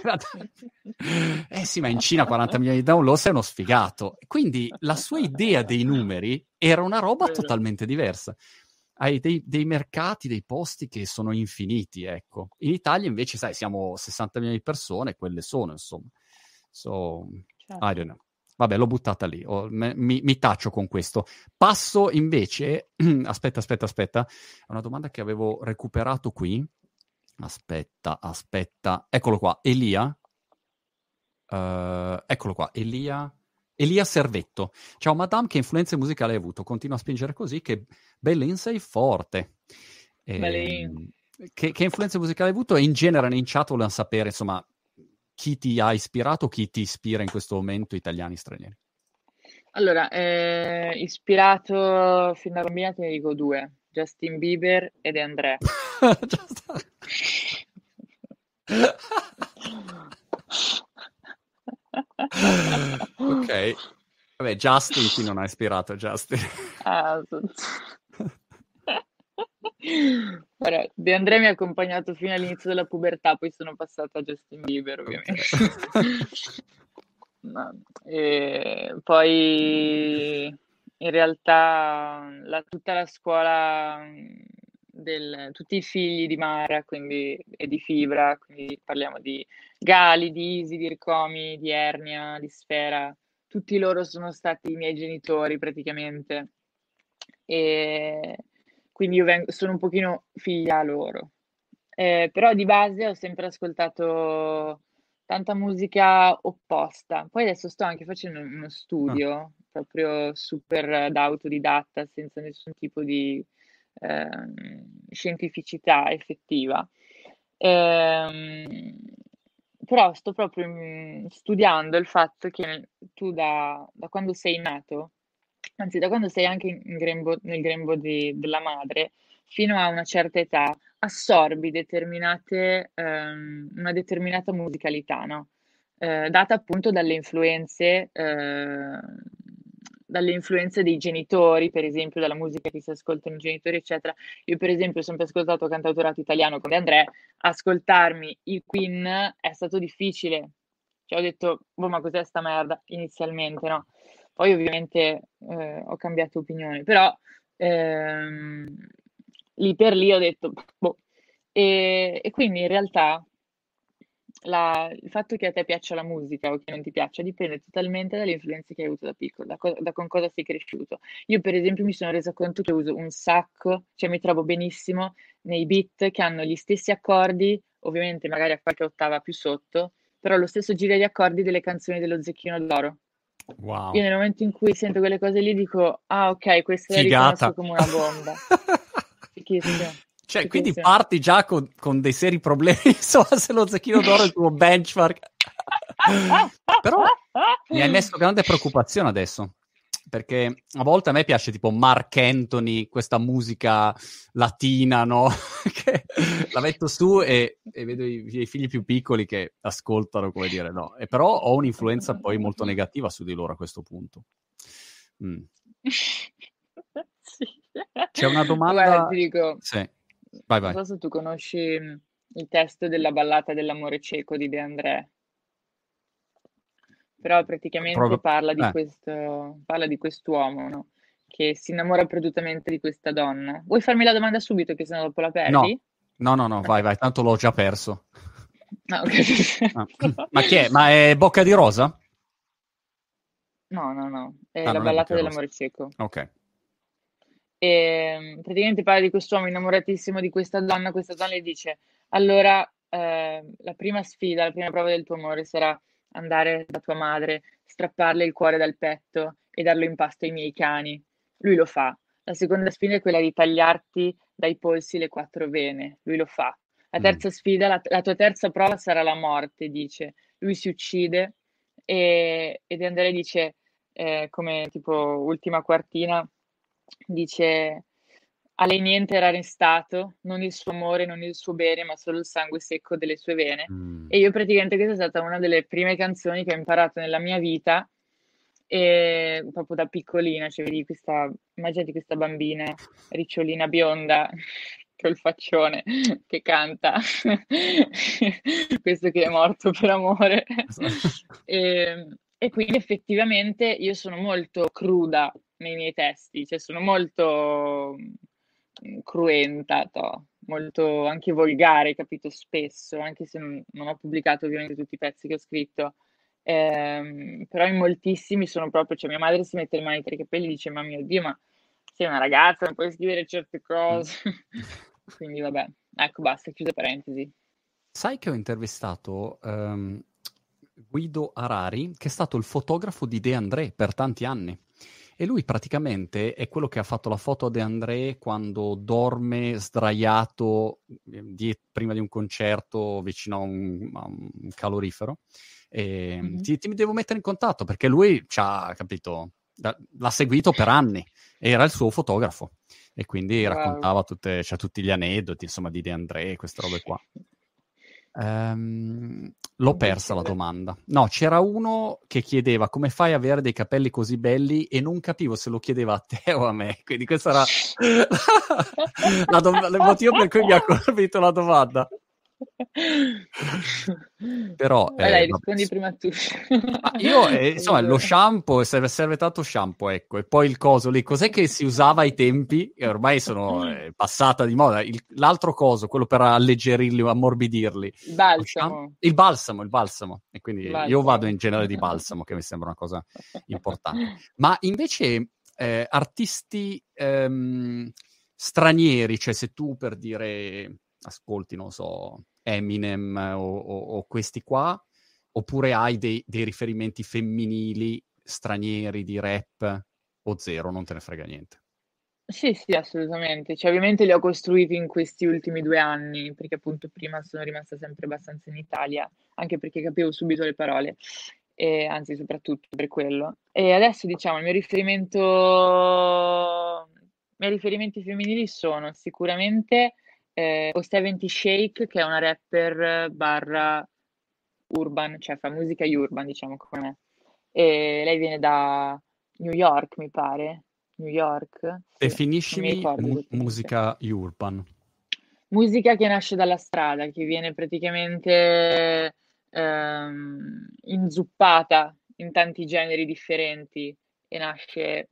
sì, ma in Cina 40 milioni di download sei uno sfigato. Quindi la sua idea dei numeri era una roba totalmente diversa. Hai dei mercati, dei posti che sono infiniti, ecco. In Italia invece, sai, siamo 60 milioni di persone, quelle sono, insomma. I don't know. Vabbè, l'ho buttata lì, mi taccio con questo. Passo invece, aspetta, è una domanda che avevo recuperato qui. Aspetta, eccolo qua, Elia. Eccolo qua, Elia Servetto. Ciao madame, che influenze musicali hai avuto? Continua a spingere così, che bellin sei forte. Che influenze musicali hai avuto? E in genere in chat volevano sapere, insomma, chi ti ha ispirato, chi ti ispira in questo momento, italiani, stranieri. Allora, ispirato fin da bambina te ne dico 2, Justin Bieber ed De André. Ok. Vabbè, Justin chi non ha ispirato Justin? Guarda, De André mi ha accompagnato fino all'inizio della pubertà, poi sono passata a Justin Bieber, ovviamente. Poi in realtà tutta la scuola tutti i figli di Mara, quindi, e di Fibra, quindi parliamo di Gali, di Isi, di Ercomi, di Ernia, di Sfera, tutti loro sono stati i miei genitori praticamente, e quindi io sono un pochino figlia loro. Però di base ho sempre ascoltato tanta musica opposta. Poi adesso sto anche facendo uno studio proprio super da autodidatta, senza nessun tipo di scientificità effettiva. Però sto proprio studiando il fatto che tu da quando sei nato, anzi da quando sei anche nel grembo della madre, fino a una certa età, assorbi una determinata musicalità, no? Data appunto dalle influenze dei genitori, per esempio dalla musica che si ascoltano i genitori, eccetera. Io per esempio ho sempre ascoltato cantautorato italiano come André, ascoltarmi i Queen è stato difficile. Cioè ho detto, boh, ma cos'è sta merda? Inizialmente, no? Poi ovviamente ho cambiato opinione, però lì per lì ho detto, boh. E quindi in realtà il fatto che a te piaccia la musica o che non ti piaccia dipende totalmente dalle influenze che hai avuto da piccolo, da con cosa sei cresciuto. Io, per esempio, mi sono resa conto che uso un sacco, cioè mi trovo benissimo nei beat che hanno gli stessi accordi, ovviamente magari a qualche ottava più sotto, però lo stesso giro di accordi delle canzoni dello Zecchino d'Oro. Io Wow. nel momento in cui sento quelle cose lì dico, ah ok, questa la riconosco Figata. come una bomba. Fichissimo, Cioè, quindi fichissimo. parti già con dei seri problemi, insomma, se lo Zecchino d'Oro è il tuo benchmark. Però mi hai messo grande preoccupazione adesso, perché a volte a me piace tipo Mark Anthony, questa musica latina, no? Che la metto su e vedo i miei figli più piccoli che ascoltano, come dire, no. E però ho un'influenza poi molto negativa su di loro a questo punto. Mm. Sì. C'è una Guarda, domanda... ti dico, Sì, vai, non vai. so se tu conosci il testo della ballata dell'amore cieco di De André, però praticamente Proprio... parla di quest'uomo, no? Che si innamora perdutamente di questa donna. Vuoi farmi la domanda subito, che sennò dopo la No, perdi? no, vai, Ok. vai, tanto l'ho già perso. No, ok, Ah. perfetto. Ma chi è? Ma è Bocca di Rosa? No, no, no, è Ah, la non è Bocca ballata di Rosa. dell'amore cieco. Ok. Praticamente parla di quest'uomo innamoratissimo di questa donna gli dice, allora la prima sfida, la prima prova del tuo amore sarà andare da tua madre, strapparle il cuore dal petto e darlo in pasto ai miei cani. Lui lo fa. La seconda sfida è quella di tagliarti dai polsi le 4 vene. Lui lo fa. La Mm. terza sfida, la tua terza prova sarà la morte, dice. Lui si uccide ed Andrea dice, come tipo ultima quartina, dice a lei niente era restato, non il suo amore, non il suo bene, ma solo il sangue secco delle sue vene. Mm. E io praticamente questa è stata una delle prime canzoni che ho imparato nella mia vita, e proprio da piccolina, cioè vedi questa, immaginati questa bambina ricciolina bionda col faccione che canta questo che è morto per amore. E quindi effettivamente io sono molto cruda nei miei testi, cioè sono molto cruenta, molto anche volgare, capito, spesso, anche se non ho pubblicato ovviamente tutti i pezzi che ho scritto. Però in moltissimi sono proprio, cioè mia madre si mette le mani tra i capelli e dice, ma mio Dio, ma sei una ragazza, non puoi scrivere certe Mm. cose. Quindi vabbè, ecco, basta, chiusa parentesi. Sai che ho intervistato Guido Arari, che è stato il fotografo di De André per tanti anni. E lui praticamente è quello che ha fatto la foto a De André quando dorme sdraiato prima di un concerto vicino a un calorifero. E, Mhm. ti devo mettere in contatto perché lui ci ha, capito, l'ha seguito per anni, era il suo fotografo e quindi Wow. raccontava tutti gli aneddoti, insomma, di De André, queste robe qua. L'ho persa la Incredibile. domanda. No, c'era uno che chiedeva come fai ad avere dei capelli così belli e non capivo se lo chiedeva a te o a me. Quindi questo era il motivo per cui mi ha colpito la domanda. Però, Vai, dai, vabbè. rispondi prima tu. Ma io, insomma, lo Capito? shampoo serve tanto shampoo, ecco, e poi il coso lì, cos'è che si usava ai tempi? E ormai sono passata di moda. L'altro coso, quello per alleggerirli o ammorbidirli. Il Lo shampoo? balsamo. Il balsamo. E quindi Il io vado balsamo. in genere di balsamo, che mi sembra una cosa importante. Ma invece, artisti stranieri, cioè se tu per dire, ascolti, non so, Eminem o questi qua, oppure hai dei riferimenti femminili, stranieri, di rap, o zero, non te ne frega niente? Sì, sì, assolutamente. Cioè, ovviamente li ho costruiti in questi ultimi 2 anni, perché appunto prima sono rimasta sempre abbastanza in Italia, anche perché capivo subito le parole, e anzi, soprattutto per quello. E adesso, diciamo, i miei riferimenti femminili sono sicuramente Ostea Venti Shake, che è una rapper barra urban, cioè fa musica urban, diciamo come me. E lei viene da New York, mi pare. New York? Sì, non mi Definiscimi ricordo esattamente. musica urban. Musica che nasce dalla strada, che viene praticamente inzuppata in tanti generi differenti e nasce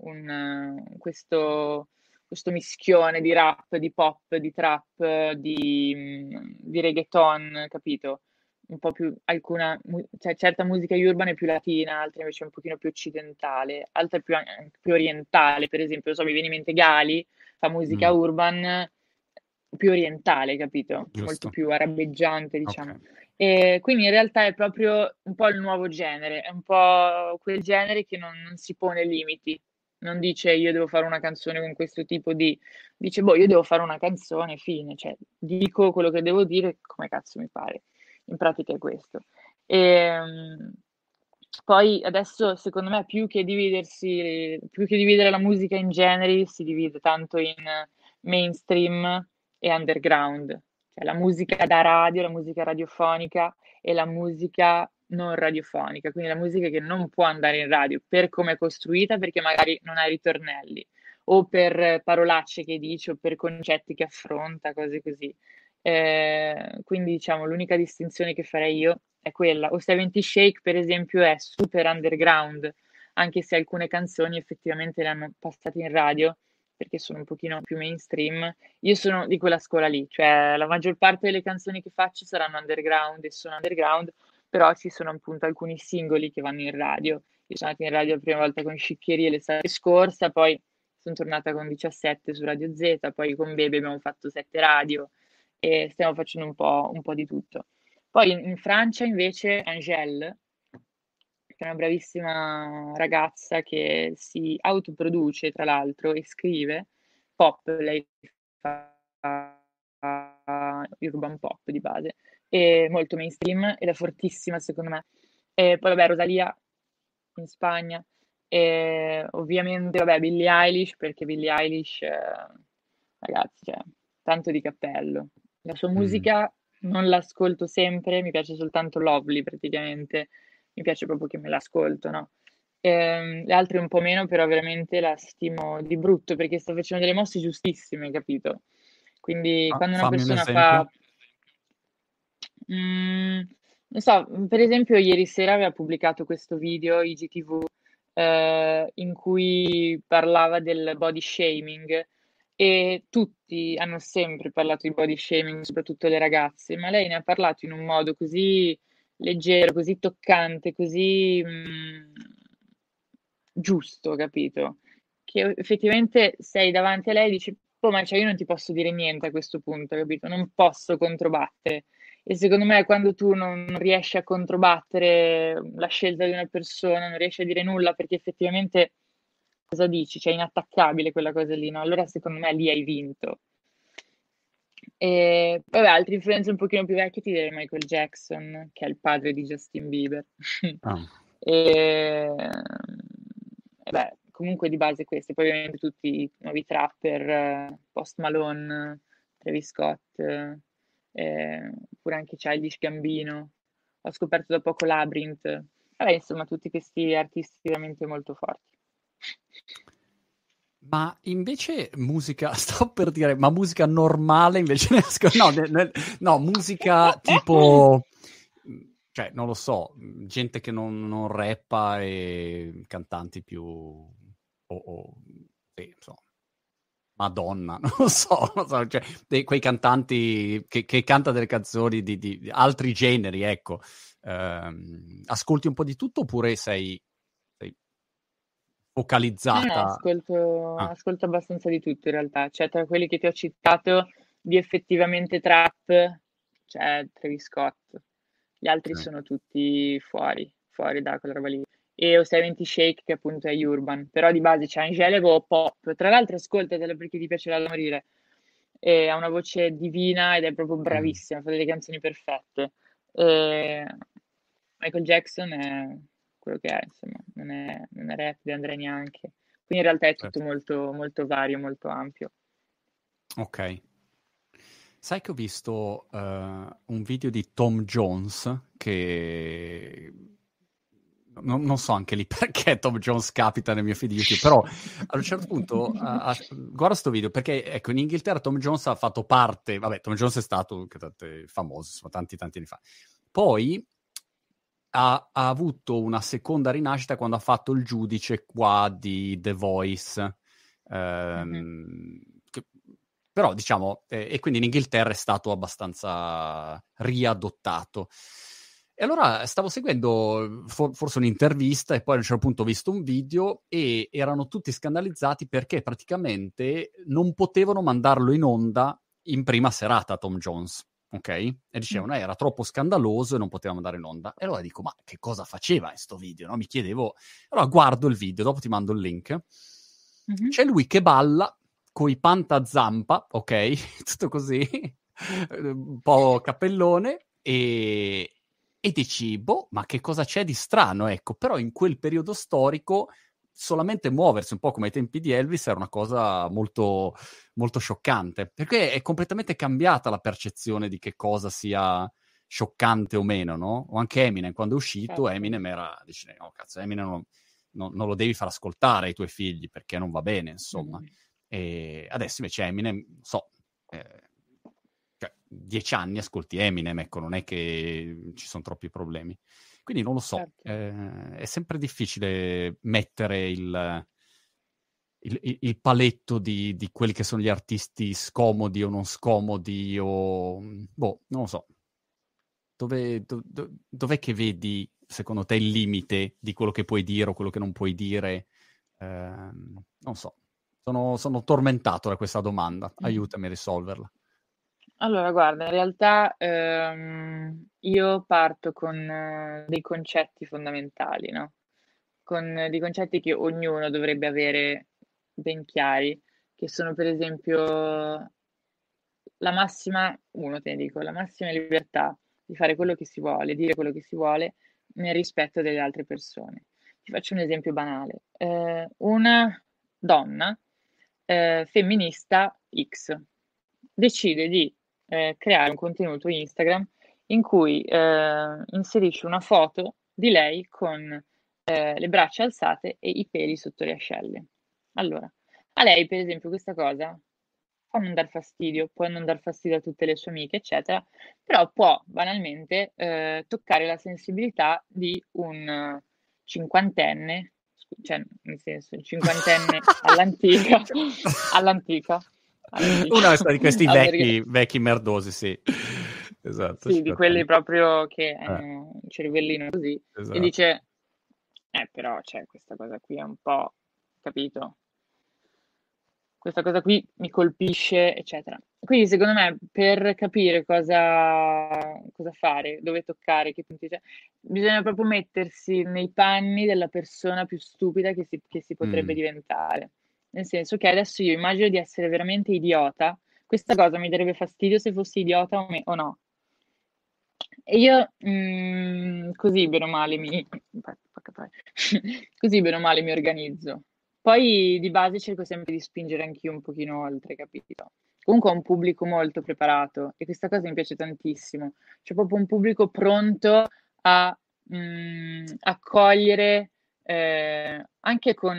questo mischione di rap, di pop, di trap, di reggaeton, capito? un po' più cioè certa musica urban è più latina, altra invece è un pochino più occidentale, altra è più orientale, per esempio, mi viene in mente Gali, fa musica Mm, urban più orientale, capito? Molto giusto. più arabeggiante, Ok. diciamo. E quindi in realtà è proprio un po' il nuovo genere, è un po' quel genere che non si pone limiti, non dice io devo fare una canzone con questo tipo di... Dice, boh, io devo fare una canzone, fine, cioè dico quello che devo dire come cazzo mi pare. In pratica è questo. E, poi adesso, secondo me, più che dividere la musica in generi, si divide tanto in mainstream e underground, cioè la musica da radio, la musica radiofonica e la musica non radiofonica, quindi la musica che non può andare in radio per come è costruita, perché magari non ha ritornelli, o per parolacce che dice, o per concetti che affronta, cose così. Quindi diciamo l'unica distinzione che farei io è quella. O 70 Shake, per esempio, è super underground, anche se alcune canzoni effettivamente le hanno passate in radio perché sono un pochino più mainstream. Io sono di quella scuola lì, cioè la maggior parte delle canzoni che faccio saranno underground e sono underground, però ci sono appunto alcuni singoli che vanno in radio. Io sono andata in radio la prima volta con Sciccherie l'estate scorsa, poi sono tornata con 17 su Radio Z, poi con Bebe abbiamo fatto 7 radio e stiamo facendo un po' di tutto. Poi in Francia invece Angèle, che è una bravissima ragazza che si autoproduce tra l'altro e scrive pop, lei fa urban pop di base, è molto mainstream ed è fortissima secondo me. E poi vabbè Rosalia in Spagna e ovviamente vabbè Billie Eilish perché Billie Eilish ragazzi cioè, tanto di cappello. La sua Mm. musica non l'ascolto sempre, mi piace soltanto Lovely praticamente, mi piace proprio che me l'ascolto, no? Le altre un po' meno, però veramente la stimo di brutto perché sta facendo delle mosse giustissime, capito? Quindi quando una Fammi un persona esempio. fa... Mm, non so, per esempio ieri sera aveva pubblicato questo video IGTV in cui parlava del body shaming e tutti hanno sempre parlato di body shaming, soprattutto le ragazze, ma lei ne ha parlato in un modo così leggero, così toccante, così giusto, capito? Che effettivamente sei davanti a lei e dici, oh, ma cioè io non ti posso dire niente a questo punto, capito? Non posso controbattere. E secondo me quando tu non riesci a controbattere la scelta di una persona, non riesci a dire nulla perché effettivamente cosa dici? Cioè è inattaccabile quella cosa lì, no? Allora secondo me lì hai vinto. E vabbè, altre influenze un pochino più vecchie ti direi Michael Jackson, che è il padre di Justin Bieber. Ah, E, e beh, comunque di base queste, poi ovviamente tutti i nuovi trapper, Post Malone, Travis Scott, oppure anche Childish Gambino. Ho scoperto da poco Labyrinth. Vabbè, insomma, tutti questi artisti veramente molto forti. ma invece musica, stavo per dire, ma musica normale invece no, no, musica tipo, cioè, non lo so, gente che non rappa e cantanti più, sì, insomma, Madonna, non lo so, non so, cioè, quei cantanti che canta delle canzoni di altri generi, ecco. Ascolti un po' di tutto oppure sei No, no, focalizzata? Ah, ascolto abbastanza di tutto in realtà, cioè tra quelli che ti ho citato di effettivamente trap, c'è Travis Scott, gli altri ok. sono tutti fuori da quella roba lì. E O70 Shake che appunto è urban, però di base c'è Angelico pop, tra l'altro ascoltatelo perché ti piacerà da morire, e ha una voce divina ed è proprio Mm, bravissima, fa delle canzoni perfette. E Michael Jackson è quello che è, insomma, non è rap di Andrea neanche. Quindi in realtà è tutto certo. molto, molto vario, molto ampio. Ok. Sai che ho visto un video di Tom Jones che non so anche lì perché Tom Jones capita nel mio feed di YouTube, però a un certo punto guarda sto video perché ecco in Inghilterra Tom Jones ha fatto parte, vabbè Tom Jones è stato famoso insomma, tanti anni fa, poi ha avuto una seconda rinascita quando ha fatto il giudice qua di The Voice. Mhm. Ehm, che- però diciamo, e quindi in Inghilterra è stato abbastanza riadottato. E allora stavo seguendo forse un'intervista e poi a un certo punto ho visto un video e erano tutti scandalizzati perché praticamente non potevano mandarlo in onda in prima serata Tom Jones, ok? E dicevano era troppo scandaloso e non poteva mandare in onda. E allora dico, ma che cosa faceva in sto video, no? Mi chiedevo. Allora guardo il video, dopo ti mando il link. Mhm. C'è lui che balla coi panta a zampa, ok? Tutto così, un po' cappellone e dici, boh, ma che cosa c'è di strano, ecco. Però in quel periodo storico solamente muoversi un po' come ai tempi di Elvis era una cosa molto, molto scioccante, perché è completamente cambiata la percezione di che cosa sia scioccante o meno, no? O anche Eminem, quando è uscito, Certo. Eminem era, dici, no, cazzo, Eminem non lo devi far ascoltare ai tuoi figli perché non va bene, insomma. E adesso invece Eminem, non so, cioè, 10 anni ascolti Eminem, ecco, non è che ci sono troppi problemi. Quindi non lo so, Certo. è sempre difficile mettere il paletto di quelli che sono gli artisti scomodi o non scomodi o... boh, non lo so. Dov'è che vedi, secondo te, il limite di quello che puoi dire o quello che non puoi dire? Non so. Sono tormentato da questa domanda. Aiutami a risolverla. Allora, guarda, in realtà io parto con dei concetti fondamentali, no? Con dei concetti che ognuno dovrebbe avere ben chiari, che sono per esempio te ne dico, la massima libertà di fare quello che si vuole, dire quello che si vuole, nel rispetto delle altre persone. Ti faccio un esempio banale. Una donna femminista X decide di creare un contenuto Instagram in cui inserisce una foto di lei con le braccia alzate e i peli sotto le ascelle. Allora, a lei, per esempio, questa cosa può non dar fastidio, può non dar fastidio a tutte le sue amiche, eccetera, però può banalmente toccare la sensibilità di un cinquantenne, cioè nel senso, il cinquantenne all'antica, all'antica, Una di questi Ah, perché- vecchi merdosi, sì. Esatto, sì, di 50 quelli anni. proprio che Eh, hanno un cervellino così, e esatto. dice, però c'è questa cosa qui è un po', capito? Questa cosa qui mi colpisce, eccetera. Quindi secondo me per capire cosa fare, dove toccare, che punti c'è, bisogna proprio mettersi nei panni della persona più stupida che si potrebbe Mm. diventare. Nel senso che adesso io immagino di essere veramente idiota, questa cosa mi darebbe fastidio se fossi idiota o no. E io così bene o male così bene o male mi organizzo. Poi di base cerco sempre di spingere anch'io un pochino oltre, capito? Comunque ho un pubblico molto preparato e questa cosa mi piace tantissimo. C'è proprio un pubblico pronto a accogliere anche con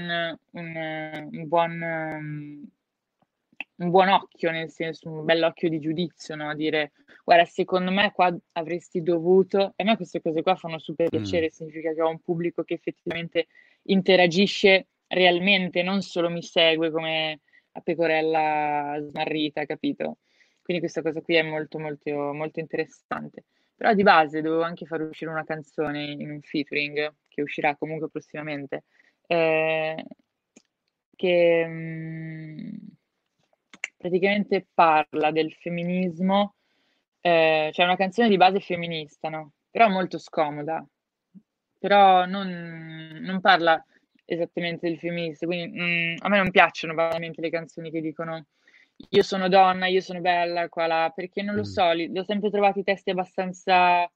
un buon occhio, nel senso un bell'occhio di giudizio, no? Dire guarda, secondo me qua avresti dovuto, e a me queste cose qua fanno super Mm. piacere, significa che ho un pubblico che effettivamente interagisce realmente, non solo mi segue come a pecorella smarrita, capito? Quindi questa cosa qui è molto, molto, molto interessante. Però di base dovevo anche far uscire una canzone in un featuring, che uscirà comunque prossimamente, eh, che praticamente parla del femminismo, cioè una canzone di base femminista, no? Però molto scomoda, però non parla esattamente del femminista, quindi a me non piacciono banalmente le canzoni che dicono io sono donna, io sono bella, qua là, perché non lo Mm. so, li ho sempre trovati testi abbastanza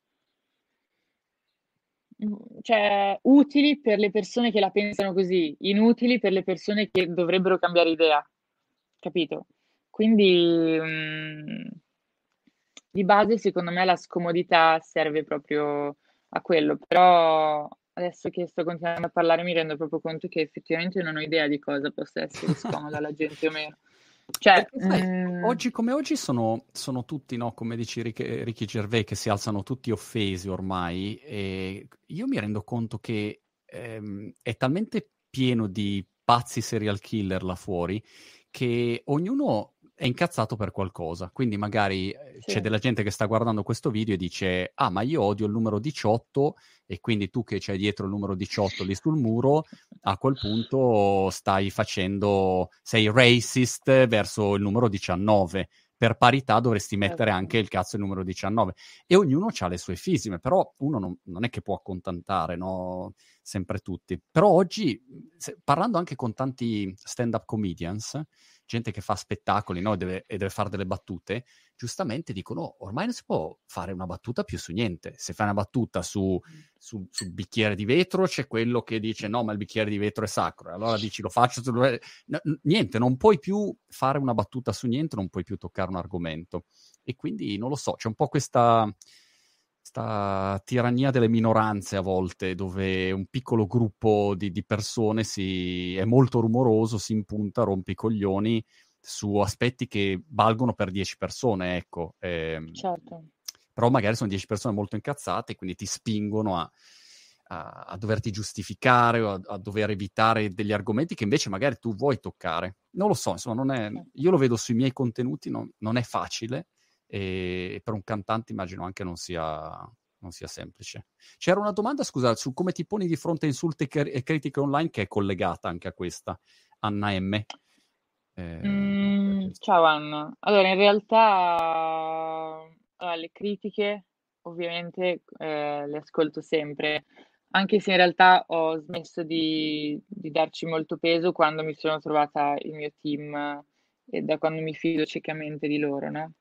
cioè, utili per le persone che la pensano così, inutili per le persone che dovrebbero cambiare idea, capito? Quindi, di base, secondo me, la scomodità serve proprio a quello, però adesso che sto continuando a parlare mi rendo proprio conto che effettivamente non ho idea di cosa possa essere scomodo alla gente o meno. Cioè, Perché sai, oggi come oggi sono tutti, no, come dici Ricky Gervais, che si alzano tutti offesi ormai, e io mi rendo conto che è talmente pieno di pazzi serial killer là fuori che ognuno è incazzato per qualcosa. Quindi magari Sì, c'è della gente che sta guardando questo video e dice: ah, ma io odio il numero 18, e quindi tu che c'hai dietro il numero 18 lì sul muro, a quel punto sei racist verso il numero 19. Per parità dovresti mettere certo. anche il cazzo il numero 19. E ognuno ha le sue fisime, però uno non è che può accontentare, no? Sempre tutti. Però oggi, parlando anche con tanti stand-up comedians, gente che fa spettacoli, no? E deve fare delle battute, giustamente dicono: "Oh, ormai non si può fare una battuta più su niente. Se fai una battuta sul bicchiere di vetro, c'è quello che dice no, ma il bicchiere di vetro è sacro. Allora dici lo faccio niente, non puoi più fare una battuta su niente, non puoi più toccare un argomento. E quindi non lo so, c'è un po' questa tirannia delle minoranze a volte, dove un piccolo gruppo di persone è molto rumoroso, si impunta, rompe i coglioni su aspetti che valgono per 10 persone, ecco. Certo. Però magari sono 10 persone molto incazzate, quindi ti spingono a doverti giustificare o a dover evitare degli argomenti che invece magari tu vuoi toccare. Non lo so, insomma, io lo vedo sui miei contenuti, non è facile, e per un cantante immagino anche non sia semplice. C'era una domanda, scusa, su come ti poni di fronte a insulti e critiche online, che è collegata anche a questa. Anna M. Ciao Anna. Allora, in realtà le critiche ovviamente le ascolto sempre, anche se in realtà ho smesso di darci molto peso quando mi sono trovata il mio team e da quando mi fido ciecamente di loro, no?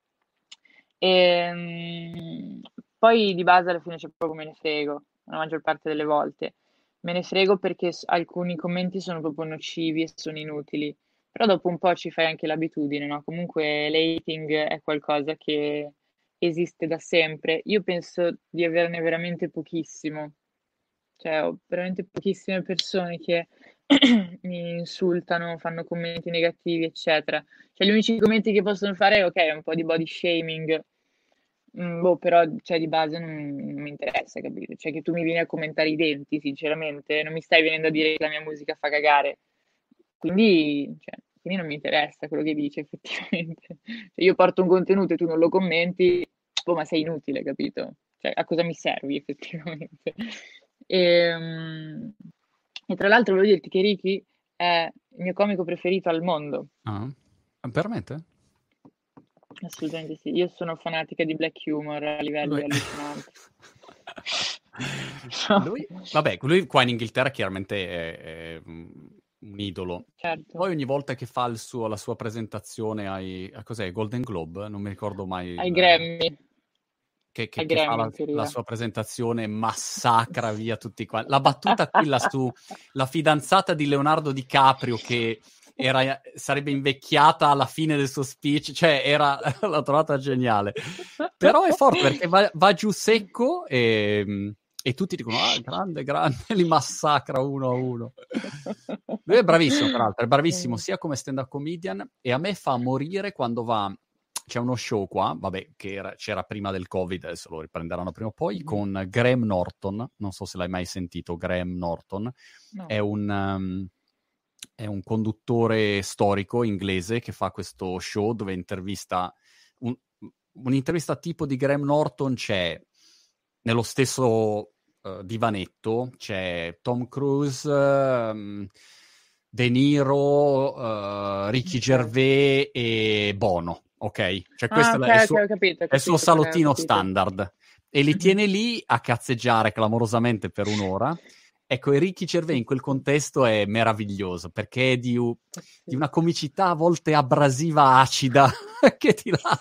Ehm, Poi di base alla fine c'è poco me ne frego, la maggior parte delle volte. Me ne frego perché alcuni commenti sono proprio nocivi e sono inutili, però dopo un po' ci fai anche l'abitudine, no? Comunque l'hating è qualcosa che esiste da sempre. Io penso di averne veramente pochissimo, cioè ho veramente pochissime persone che mi insultano, fanno commenti negativi, eccetera. Cioè, gli unici commenti che possono fare è ok, un po' di body shaming. Boh, però cioè, di base non mi interessa, capito? Cioè, che tu mi vieni a commentare i denti, sinceramente, non mi stai venendo a dire che la mia musica fa cagare. Quindi non mi interessa quello che dici, effettivamente. Cioè, io porto un contenuto e tu non lo commenti, boh, ma sei inutile, capito? Cioè, a cosa mi servi, effettivamente? E, e tra l'altro volevo dirti che Ricky è il mio comico preferito al mondo. Ah, veramente? Assolutamente sì. Io sono fanatica di black humor a livelli Lui... allucinanti. Vabbè, lui qua in Inghilterra chiaramente è un idolo. Certo, Poi ogni volta che fa la sua presentazione cos'è, Golden Globe? Non mi ricordo mai ai Grammy, che fa in la teoria. sua presentazione, massacra via tutti quanti. La battuta quella sulla fidanzata di Leonardo DiCaprio che sarebbe invecchiata alla fine del suo speech, cioè l'ho trovata geniale. Però è forte perché va giù secco e tutti dicono: ah, grande, grande, li massacra uno a uno. Lui è bravissimo, peraltro, è bravissimo sia come stand-up comedian, e a me fa morire quando c'è uno show qua, vabbè, che c'era prima del Covid, adesso lo riprenderanno prima o poi, Mhm. con Graham Norton, non so se l'hai mai sentito. Graham Norton No. è un conduttore storico inglese che fa questo show dove intervista un'intervista tipo di Graham Norton c'è nello stesso divanetto, c'è Tom Cruise, De Niro, Ricky Ok. Gervais e Bono, ok? Cioè Ah, questo ok, è ok, è il suo ok, ho salottino capito. standard, e li Mhm. tiene lì a cazzeggiare clamorosamente per un'ora. Ecco, e Ricky Gervais in quel contesto è meraviglioso, perché è di Sì. una comicità a volte abrasiva, acida, che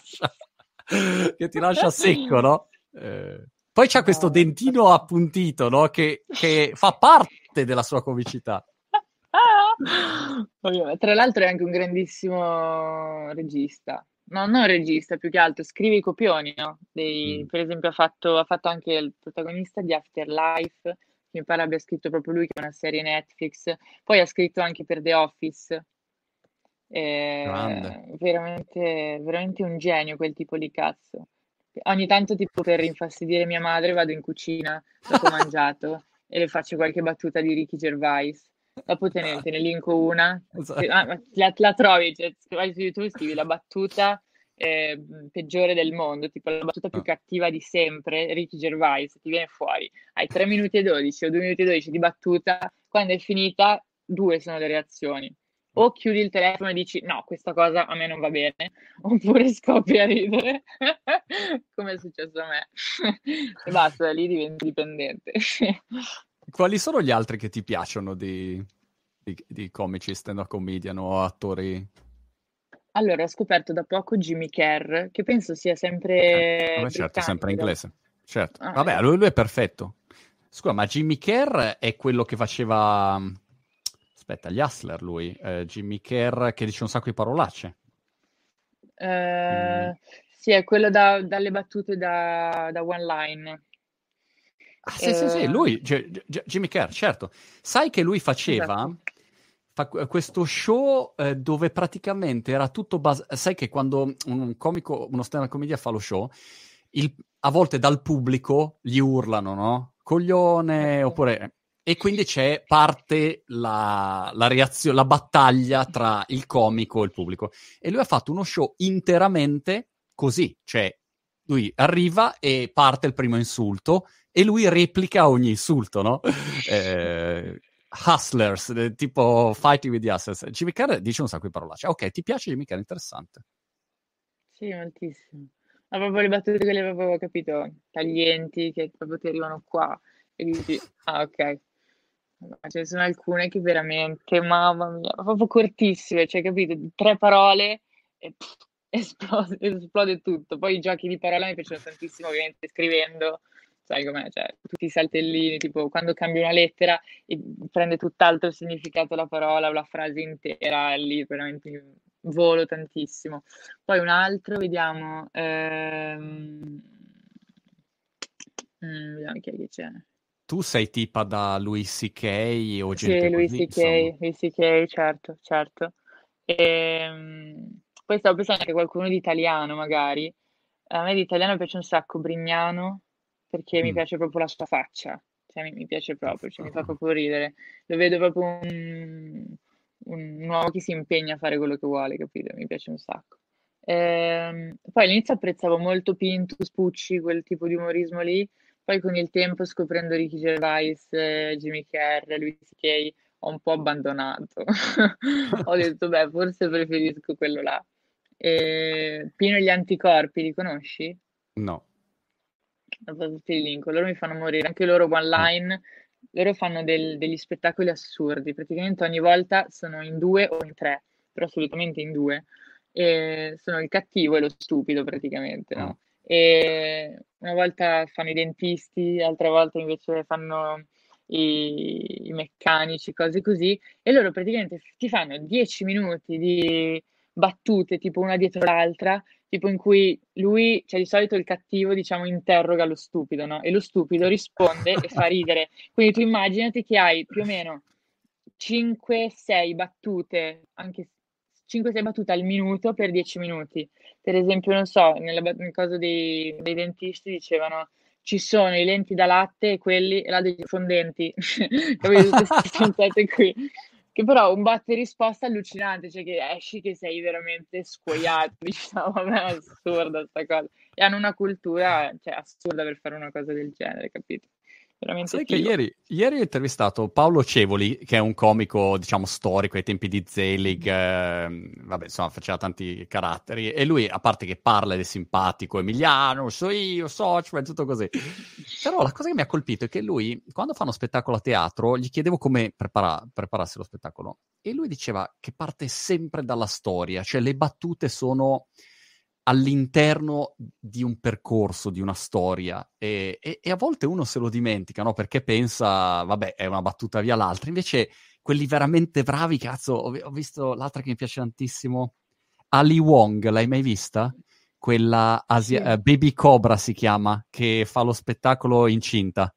ti lascia secco, no? Poi c'ha questo No, dentino appuntito, no? Che fa parte della sua comicità. Vabbè, tra l'altro è anche un grandissimo regista. No, non regista, più che altro, scrive i copioni, no? Mm. Per esempio ha fatto anche il protagonista di Afterlife, che mi pare abbia scritto proprio lui, che è una serie Netflix. Poi ha scritto anche per The Office. Grande. Veramente, veramente un genio quel tipo di cazzo. Ogni tanto, tipo, per infastidire mia madre, vado in cucina dopo mangiato e le faccio qualche battuta di Ricky Gervais. Dopo te ne linko una. Esatto. Ma la trovi, cioè, vai su YouTube, scrivi la battuta peggiore del mondo, tipo la battuta più Ah. cattiva di sempre, Ricky Gervais, ti viene fuori. Hai 3 minuti e 12 o 2 minuti e 12 di battuta, quando è finita, due sono le reazioni. O chiudi il telefono e dici no, questa cosa a me non va bene, oppure scopri a ridere, come è successo a me. E basta, da lì diventi dipendente. Quali sono gli altri che ti piacciono di comici, stand-up comedian o attori? Allora, ho scoperto da poco Jimmy Carr, che penso sia sempre Vabbè, certo, sempre britannico. inglese. Certo. Ah, Vabbè, lui è perfetto. Scusa, ma Jimmy Carr è quello che faceva... Aspetta, gli Hustler lui. Jimmy Carr che dice un sacco di parolacce. Mm. sì, è quello dalle battute da one line. Ah, sì, lui, Jimmy Carr, certo. Sai che lui Esatto. questo show dove praticamente era tutto basato... Sai che quando un comico, uno stand-up comedian fa lo show, a volte dal pubblico gli urlano, no? Coglione, Ok. oppure... E quindi c'è parte la reazione, la battaglia tra il comico e il pubblico. E lui ha fatto uno show interamente così, cioè lui arriva e parte il primo insulto e lui replica ogni insulto, no? Hustlers, tipo Fighting with the Hustlers. Jimmy Carr dice un sacco di parolacce. Ok, ti piace Jimmy Carr? Interessante. Sì, moltissimo. Ma proprio le battute che le avevo capito, taglienti, che proprio ti arrivano qua e dici, ah ok. Ma ce ne sono alcune che veramente, mamma mia, proprio cortissime, cioè capito, 3 parole e esplode tutto. Poi i giochi di parola mi piacciono tantissimo, ovviamente scrivendo, sai com'è, cioè tutti i saltellini, tipo quando cambi una lettera e prende tutt'altro significato la parola o la frase intera, lì veramente volo tantissimo. Poi un altro, vediamo, vediamo chi è che c'è. Tu sei tipa da Louis C.K. o gente Sì, così, insomma. Louis C.K., certo, certo. Poi stavo pensando anche a qualcuno di italiano, magari. A me di italiano piace un sacco Brignano, perché mi Mm. piace proprio la sua faccia, cioè mi piace proprio, cioè mi fa proprio ridere. Lo vedo proprio un uomo che si impegna a fare quello che vuole, capito? Mi piace un sacco. Poi all'inizio apprezzavo molto Pintus, Pucci, quel tipo di umorismo lì, poi con il tempo scoprendo Ricky Gervais, Jimmy Carr, Louis C.K., ho un po' abbandonato. Ho detto, beh, forse preferisco quello là. Pino e gli anticorpi, li conosci? No. Ho fatto tutti i link, loro mi fanno morire, anche loro Ah. online, loro fanno degli spettacoli assurdi, praticamente ogni volta sono in due o in tre, però solitamente in due, e sono il cattivo e lo stupido praticamente, Ah. no? E una volta fanno i dentisti, altre volte invece fanno i meccanici, cose così, e loro praticamente ti fanno 10 minuti di battute tipo una dietro l'altra, tipo in cui lui, cioè di solito il cattivo, diciamo, interroga lo stupido, no? E lo stupido risponde e fa ridere. Quindi tu immaginati che hai più o meno 5-6 battute, anche 5-6 battute al minuto per 10 minuti. Per esempio, non so, nel caso dei dentisti dicevano ci sono i lenti da latte e quelli e là dei fondenti. Capito? Tutte queste stronzate qui. Che però un batte e risposta allucinante, cioè che esci che sei veramente scuoiato, diciamo, vabbè, è assurda sta cosa. E hanno una cultura, cioè, assurda per fare una cosa del genere, capito? Veramente Sai che figo. ieri ho intervistato Paolo Cevoli, che è un comico, diciamo, storico ai tempi di Zelig, vabbè, insomma, faceva tanti caratteri, e lui, a parte che parla ed è simpatico, Emiliano, so io, Socio, è tutto così. Però la cosa che mi ha colpito è che lui, quando fa uno spettacolo a teatro, gli chiedevo come prepararsi lo spettacolo, e lui diceva che parte sempre dalla storia, cioè le battute sono all'interno di un percorso, di una storia, e a volte uno se lo dimentica, no? Perché pensa, vabbè, è una battuta via l'altra, invece quelli veramente bravi, cazzo, ho visto l'altra che mi piace tantissimo, Ali Wong, l'hai mai vista? Quella Sì. Baby Cobra si chiama, che fa lo spettacolo incinta.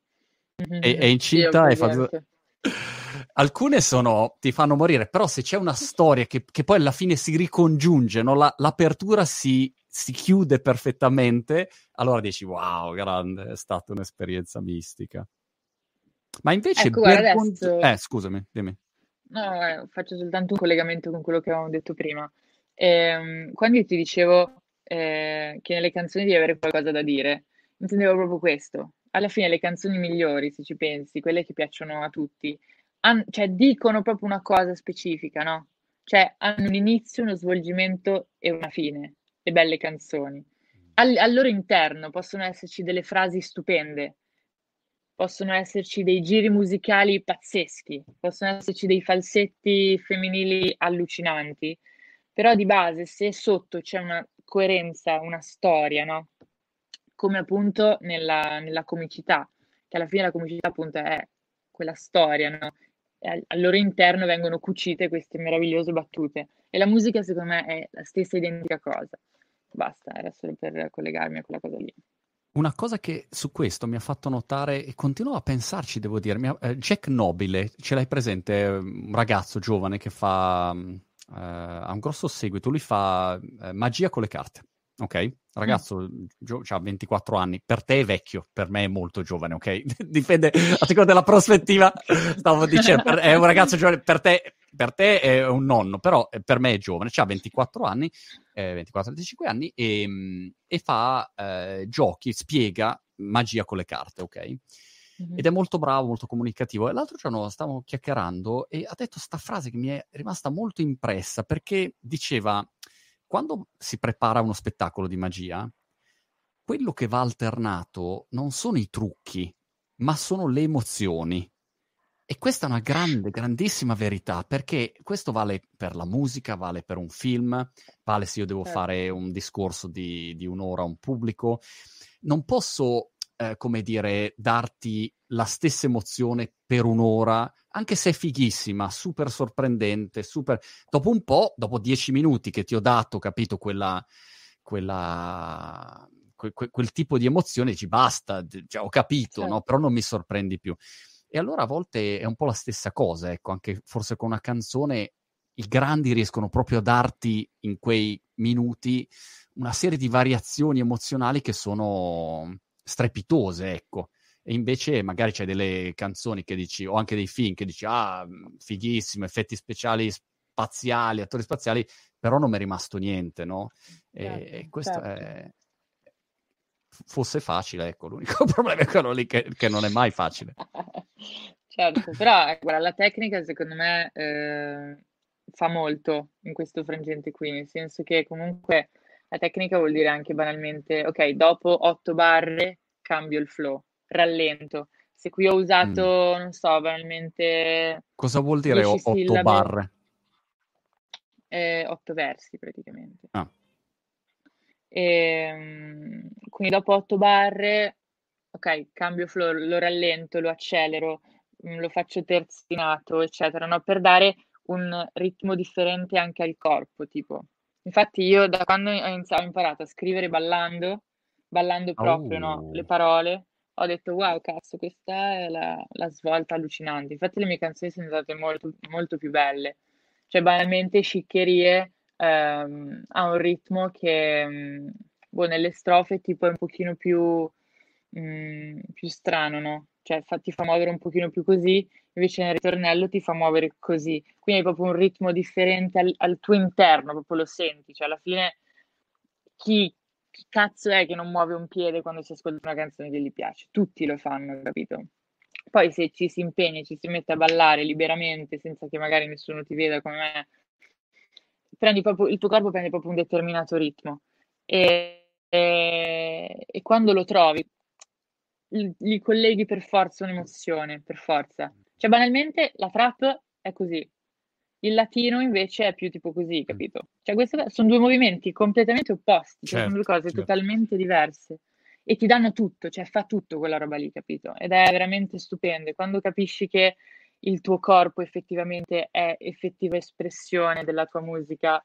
È Sì, ho incinta e fa... presente. Alcune ti fanno morire, però se c'è una storia che poi alla fine si ricongiunge, no? L'apertura si chiude perfettamente, allora dici wow, grande, è stata un'esperienza mistica. Ma invece Ecco, guarda, scusami, dimmi. no, faccio soltanto un collegamento con quello che avevamo detto prima. Quando io ti dicevo che nelle canzoni devi avere qualcosa da dire, intendevo proprio questo. Alla fine le canzoni migliori, se ci pensi, quelle che piacciono a tutti, cioè dicono proprio una cosa specifica, no? Cioè hanno un inizio, uno svolgimento e una fine, le belle canzoni. Al loro interno possono esserci delle frasi stupende, possono esserci dei giri musicali pazzeschi, possono esserci dei falsetti femminili allucinanti, però di base se sotto c'è una coerenza, una storia, no? Come appunto nella comicità, che alla fine la comicità appunto è quella storia, no? E al loro interno vengono cucite queste meravigliose battute e la musica secondo me è la stessa identica cosa. Basta, era solo per collegarmi a quella cosa lì. Una cosa che su questo mi ha fatto notare, e continuo a pensarci, devo dire, Jack Nobile, ce l'hai presente? Un ragazzo giovane che fa, ha un grosso seguito, lui fa magia con le carte, ok? Mm, Ragazzo, ha 24 anni, per te è vecchio, per me è molto giovane, ok? Dipende a seconda della prospettiva, stavo dicendo, è un ragazzo giovane, per te è un nonno, però per me è giovane, ha 24 anni, 24-25 anni e fa giochi, spiega magia con le carte, ok? mhm. Ed è molto bravo, molto comunicativo. E l'altro giorno stavamo chiacchierando e ha detto sta frase che mi è rimasta molto impressa perché diceva, quando si prepara uno spettacolo di magia, quello che va alternato non sono i trucchi, ma sono le emozioni. E questa è una grande, grandissima verità, perché questo vale per la musica, vale per un film, vale se io devo Certo, fare un discorso di un'ora a un pubblico. Non posso, come dire, darti la stessa emozione per un'ora, anche se è fighissima, super sorprendente, super... Dopo un po', dopo 10 minuti che ti ho dato, capito, quel tipo di emozione, dici basta, cioè, ho capito, no? certo. Però non mi sorprendi più. E allora a volte è un po' la stessa cosa, ecco, anche forse con una canzone i grandi riescono proprio a darti in quei minuti una serie di variazioni emozionali che sono strepitose, ecco. E invece magari c'è delle canzoni che dici, o anche dei film che dici, ah, fighissimo, effetti speciali spaziali, attori spaziali, però non mi è rimasto niente, no? Certo, E questo certo. è... Fosse facile, ecco, l'unico problema è quello lì che non è mai facile. Certo, però guarda, la tecnica secondo me fa molto in questo frangente qui, nel senso che comunque la tecnica vuol dire anche banalmente, ok, dopo 8 barre cambio il flow, rallento. Se qui ho usato, Mm. non so, banalmente Cosa vuol dire 10 otto sillabe, barre? 8 versi praticamente. Ah. Quindi dopo 8 barre, ok, cambio flow, lo rallento, lo accelero, lo faccio terzinato, eccetera, no? Per dare un ritmo differente anche al corpo, tipo. Infatti io da quando ho imparato a scrivere ballando proprio, no? Le Oh. parole, ho detto wow, cazzo, questa è la svolta allucinante. Infatti le mie canzoni sono state molto, molto più belle. Cioè, banalmente, Sciccherie ha un ritmo che, boh, nelle strofe tipo è un pochino più strano, no? Cioè, ti fa muovere un pochino più così, invece nel ritornello ti fa muovere così. Quindi hai proprio un ritmo differente al tuo interno, proprio lo senti. Cioè, alla fine, chi cazzo è che non muove un piede quando si ascolta una canzone che gli piace? Tutti lo fanno, capito? Poi se ci si impegna, ci si mette a ballare liberamente, senza che magari nessuno ti veda come me, il tuo corpo prende proprio un determinato ritmo e quando lo trovi, gli colleghi per forza un'emozione, per forza. Cioè, banalmente, la trap è così. Il latino invece è più tipo così, Mm. capito? Cioè, questi sono due movimenti completamente opposti, cioè sono due Certo, cose certo. totalmente diverse e ti danno tutto, cioè fa tutto quella roba lì, capito? Ed è veramente stupendo. E quando capisci che il tuo corpo effettivamente è effettiva espressione della tua musica,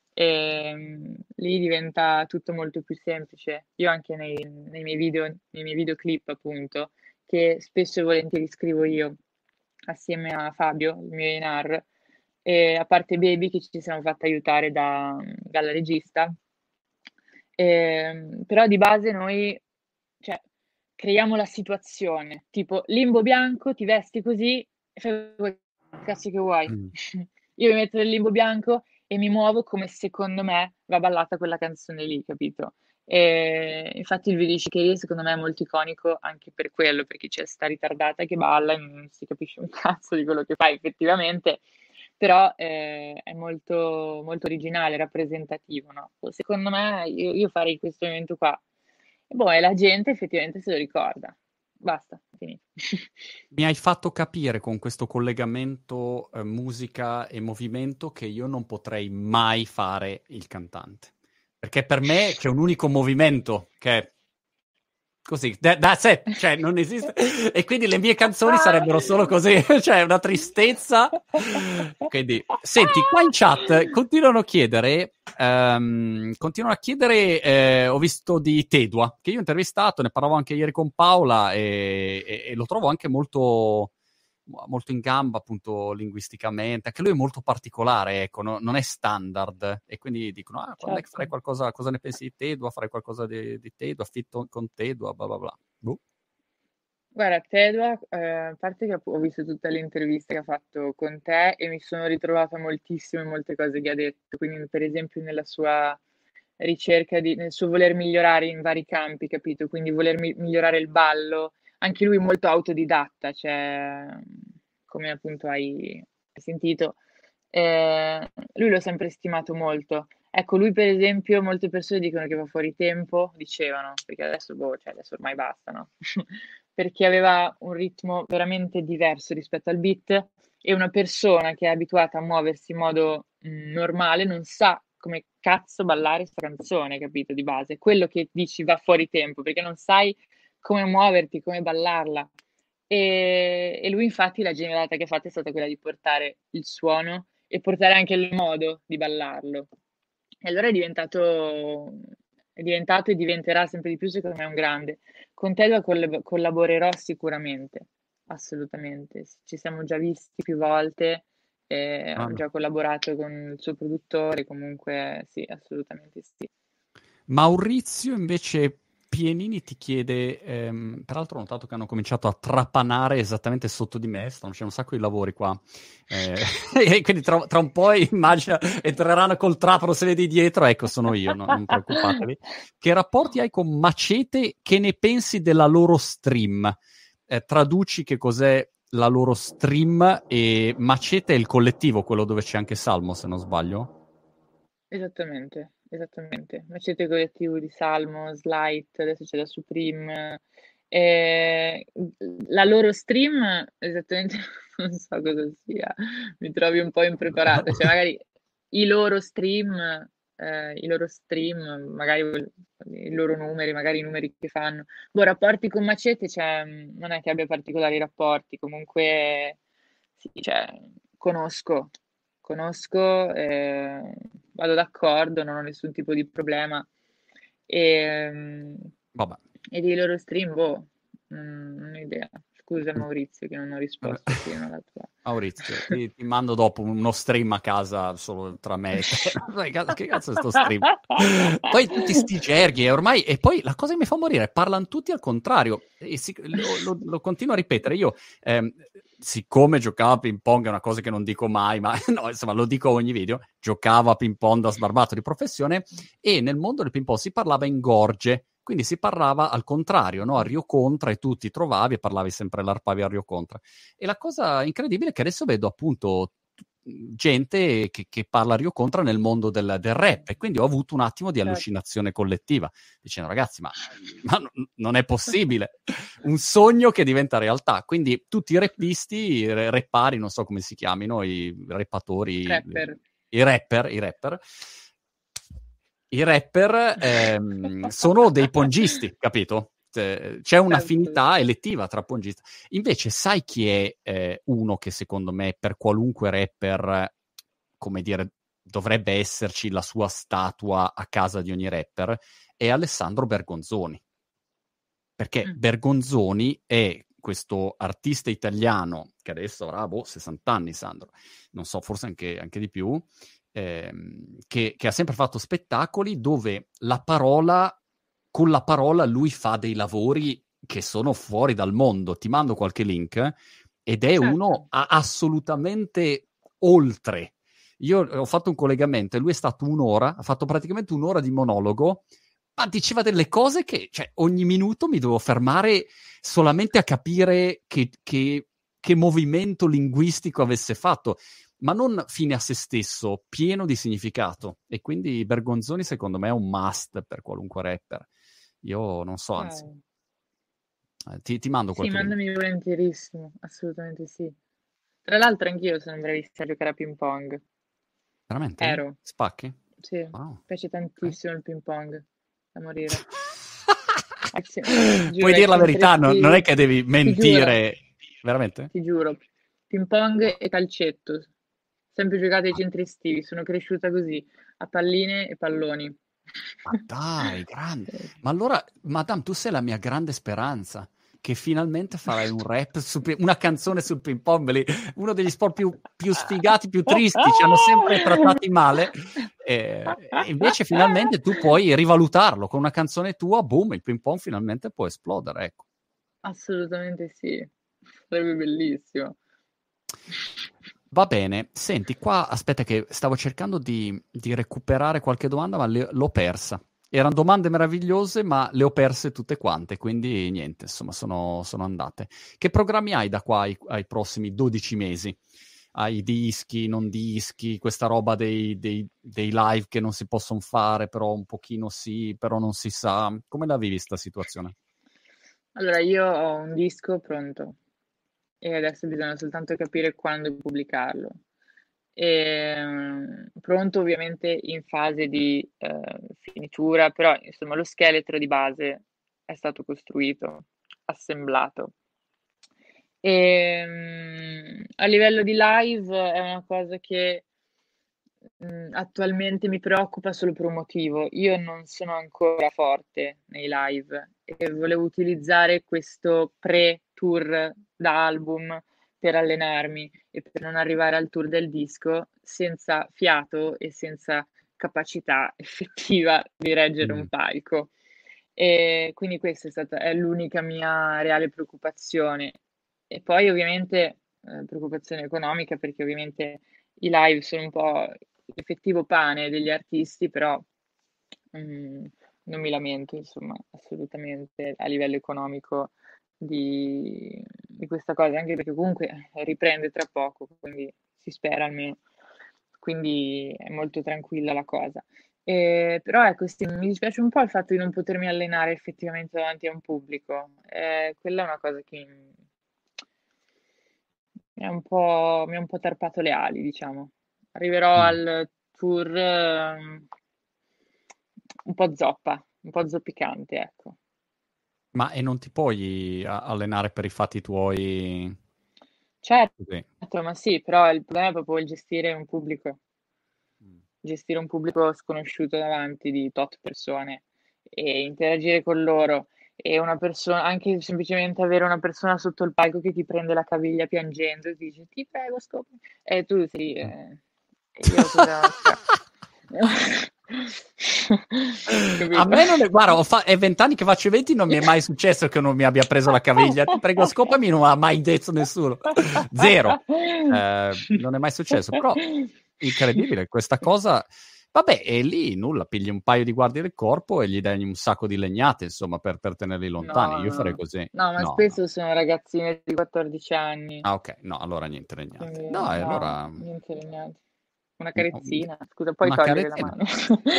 lì diventa tutto molto più semplice. Io anche nei miei video, nei miei videoclip, appunto, che spesso e volentieri scrivo io assieme a Fabio, il mio A&R, e a parte Baby che ci siamo fatte aiutare dalla regista. Però di base noi, cioè, creiamo la situazione, tipo limbo bianco, ti vesti così e fai quel cazzo che vuoi. Io mi metto nel limbo bianco e mi muovo come secondo me va ballata quella canzone lì, capito? E infatti il video di Shakira secondo me è molto iconico anche per quello, perché c'è sta ritardata che balla e non si capisce un cazzo di quello che fa effettivamente, però è molto, molto originale, rappresentativo, no? Secondo me io farei questo evento qua. E boh, e la gente effettivamente se lo ricorda. Basta, finito. Mi hai fatto capire con questo collegamento musica e movimento che io non potrei mai fare il cantante. Perché per me c'è un unico movimento che è così, that's it, cioè non esiste. E quindi le mie canzoni sarebbero solo così, cioè una tristezza. Quindi, senti, qua in chat continuano a chiedere, ho visto di Tedua, che io ho intervistato, ne parlavo anche ieri con Paola e lo trovo anche molto molto in gamba appunto linguisticamente, anche lui è molto particolare, ecco, non è standard, e quindi dicono, quando è che farai Certo. qualcosa, cosa ne pensi di Tedua, farei qualcosa di Tedua, affitto con Tedua, bla bla bla. Boh. Guarda, Tedua, a parte che ho visto tutte le interviste che ha fatto con te e mi sono ritrovata moltissimo in molte cose che ha detto, quindi per esempio nella sua ricerca, nel suo voler migliorare in vari campi, capito? Quindi voler migliorare il ballo, anche lui molto autodidatta, cioè, come appunto hai sentito, lui l'ho sempre stimato molto. Ecco, lui per esempio, molte persone dicono che va fuori tempo, dicevano, perché adesso, boh, cioè adesso ormai basta, no? Perché aveva un ritmo veramente diverso rispetto al beat e una persona che è abituata a muoversi in modo normale non sa come cazzo ballare questa canzone, capito, di base. Quello che dici va fuori tempo, perché non sai come muoverti, come ballarla. E lui infatti la genialata che ha fatto è stata quella di portare il suono e portare anche il modo di ballarlo. E allora è diventato e diventerà sempre di più, secondo me, un grande. Con Tedua collaborerò sicuramente, assolutamente. Ci siamo già visti più volte, ho già collaborato con il suo produttore, comunque sì, assolutamente sì. Maurizio invece Pienini ti chiede, peraltro ho notato che hanno cominciato a trapanare esattamente sotto di me, stanno facendo un sacco di lavori qua, e quindi tra un po' immagina entreranno col trapano, se vedi dietro, ecco sono io, non preoccupatevi. Che rapporti hai con Macete, che ne pensi della loro stream? Traduci che cos'è la loro stream, e Macete è il collettivo, quello dove c'è anche Salmo se non sbaglio? Esattamente, esattamente. Macete collettivo di Salmo, Slight, adesso c'è la Supreme. La loro stream, esattamente, non so cosa sia, mi trovi un po' impreparata. Cioè, magari i loro stream, magari i loro numeri, magari i numeri che fanno. Boh, rapporti con Macete, cioè, non è che abbia particolari rapporti, comunque sì, cioè, conosco, conosco, vado d'accordo, non ho nessun tipo di problema. E, Vabbè. e dei loro stream, boh, non ho idea. Scusa Maurizio che non ho Eh, risposto prima alla tua. Maurizio, ti mando dopo uno stream a casa solo tra me e te. Che cazzo è sto stream? Poi tutti sti gerghi e poi la cosa che mi fa morire, parlano tutti al contrario, e lo continuo a ripetere. Io, siccome giocavo a ping pong, è una cosa che non dico mai, ma no, insomma lo dico a ogni video, giocavo a ping pong da sbarbato di professione, e nel mondo del ping pong si parlava in gorge. Quindi si parlava al contrario, no? A Rio Contra, e tu ti trovavi e parlavi sempre l'arpavi a Rio Contra. E la cosa incredibile è che adesso vedo appunto gente che parla a Rio Contra nel mondo del rap, e quindi ho avuto un attimo di Certo. allucinazione collettiva, dicendo ragazzi ma non è possibile, un sogno che diventa realtà. Quindi tutti i rappisti, rappari, non so come si chiamino, i rappatori, Rapper. i rapper sono dei pongisti, capito? C'è un'affinità Certo. elettiva tra pongista. Invece sai chi è uno che secondo me per qualunque rapper, come dire, dovrebbe esserci la sua statua a casa di ogni rapper? È Alessandro Bergonzoni. Perché Bergonzoni è questo artista italiano che adesso avrà 60 anni, Sandro, non so, forse anche di più, che ha sempre fatto spettacoli dove con la parola lui fa dei lavori che sono fuori dal mondo. Ti mando qualche link ed è Certo. uno assolutamente oltre. Io ho fatto un collegamento e lui è stato un'ora, ha fatto praticamente un'ora di monologo, ma diceva delle cose che, cioè, ogni minuto mi dovevo fermare solamente a capire che movimento linguistico avesse fatto, ma non fine a se stesso, pieno di significato. E quindi Bergonzoni secondo me è un must per qualunque rapper. Io non so, anzi. Wow. Ti mando Sì, qualche link. mandami volentierissimo, assolutamente sì. Tra l'altro anch'io sono bravissima a giocare a ping pong. Veramente? Ero, Spacchi? sì, mi Wow. piace Ok. tantissimo il ping pong, da morire. Ti Puoi giuro, ai dire la centri verità, non è estivi, che devi ti giuro, mentire. Veramente? ti giuro, ping pong e calcetto, sempre giocato ai centri estivi, sono cresciuta così, a palline e palloni. Ma dai, grande. Sì. Ma allora, Madame, tu sei la mia grande speranza, che finalmente farai un rap, una canzone sul ping pong, uno degli sport più sfigati, più tristi, ci hanno sempre trattati male, e invece finalmente tu puoi rivalutarlo con una canzone tua, boom, il ping pong finalmente può esplodere, ecco. Assolutamente sì, sarebbe bellissimo. Va bene, senti, qua aspetta che stavo cercando di recuperare qualche domanda, ma l'ho persa. Erano domande meravigliose, ma le ho perse tutte quante, quindi niente, insomma, sono andate. Che programmi hai da qua ai prossimi 12 mesi? Hai dischi, non dischi, questa roba dei live che non si possono fare, però un pochino sì, però non si sa. Come la vivi sta situazione? Allora, io ho un disco pronto e adesso bisogna soltanto capire quando pubblicarlo. Pronto ovviamente in fase di finitura, però insomma lo scheletro di base è stato costruito, assemblato. A livello di live è una cosa che attualmente mi preoccupa solo per un motivo. Io non sono ancora forte nei live e volevo utilizzare questo pre-tour da album per allenarmi e per non arrivare al tour del disco senza fiato e senza capacità effettiva di reggere un Mm. palco. Quindi questa è l'unica mia reale preoccupazione. E poi ovviamente preoccupazione economica perché ovviamente i live sono un po' l'effettivo pane degli artisti, però non mi lamento, insomma, assolutamente a livello economico di questa cosa, anche perché comunque riprende tra poco, quindi si spera almeno. Quindi è molto tranquilla la cosa. Però ecco, sì, mi dispiace un po' il fatto di non potermi allenare effettivamente davanti a un pubblico. Quella è una cosa che mi ha un po' tarpato le ali, diciamo. Arriverò Mm. al tour un po' zoppa, un po' zoppicante, ecco. Ma e non ti puoi allenare per i fatti tuoi così? Certo, ma sì, però il problema è proprio il Mm. gestire un pubblico sconosciuto davanti di tot persone e interagire con loro e una persona, anche semplicemente avere una persona sotto il palco che ti prende la caviglia piangendo e ti dice ti prego scopi e tu sì, Mm. e io cosa cioè, A capito? me non è, guarda, è 20 anni che faccio eventi, non mi è mai successo che non mi abbia preso la caviglia. Ti prego, scopami, non ha mai detto nessuno. Zero. Non è mai successo, però incredibile questa cosa. Vabbè, e lì nulla, pigli un paio di guardie del corpo e gli dai un sacco di legnate, insomma, per tenerli lontani. No, Io farei no, così. no, ma No, no. spesso sono ragazzine di 14 anni, Ah, ok, no, allora niente legnate. quindi No, e no, allora niente legnati. Una no, carezzina, scusa, puoi una togliere la caretina. mano.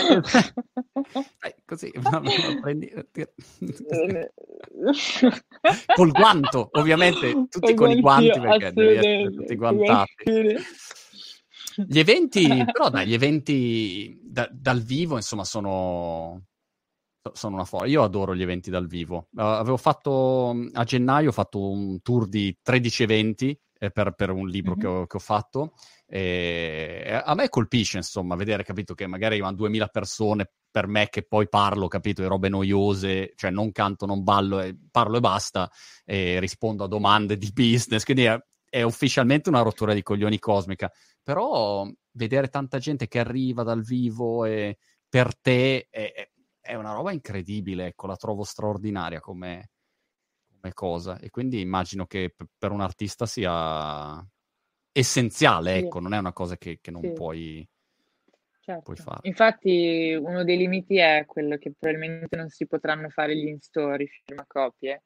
Così, prendi, così. Col guanto, ovviamente, tutti con i Anch'io, guanti perché devi essere tutti assolutamente, guantati. guantini. Gli eventi, però dai, gli eventi dal vivo, insomma, sono una forza. Io adoro gli eventi dal vivo. Avevo fatto, a gennaio, ho fatto un tour di 13 eventi per un libro Mhm. che ho fatto. E a me colpisce, insomma, vedere, capito, che magari arrivano 2000 persone per me che poi parlo, capito, di robe noiose, cioè non canto, non ballo, parlo e basta, e rispondo a domande di business, quindi è ufficialmente una rottura di coglioni cosmica. Però vedere tanta gente che arriva dal vivo e per te è una roba incredibile, ecco, la trovo straordinaria come come cosa, e quindi immagino che per un artista sia essenziale, Sì, ecco, non è una cosa che non sì, puoi certo. fare. Infatti uno dei limiti è quello che probabilmente non si potranno fare gli in-store, i firmacopie.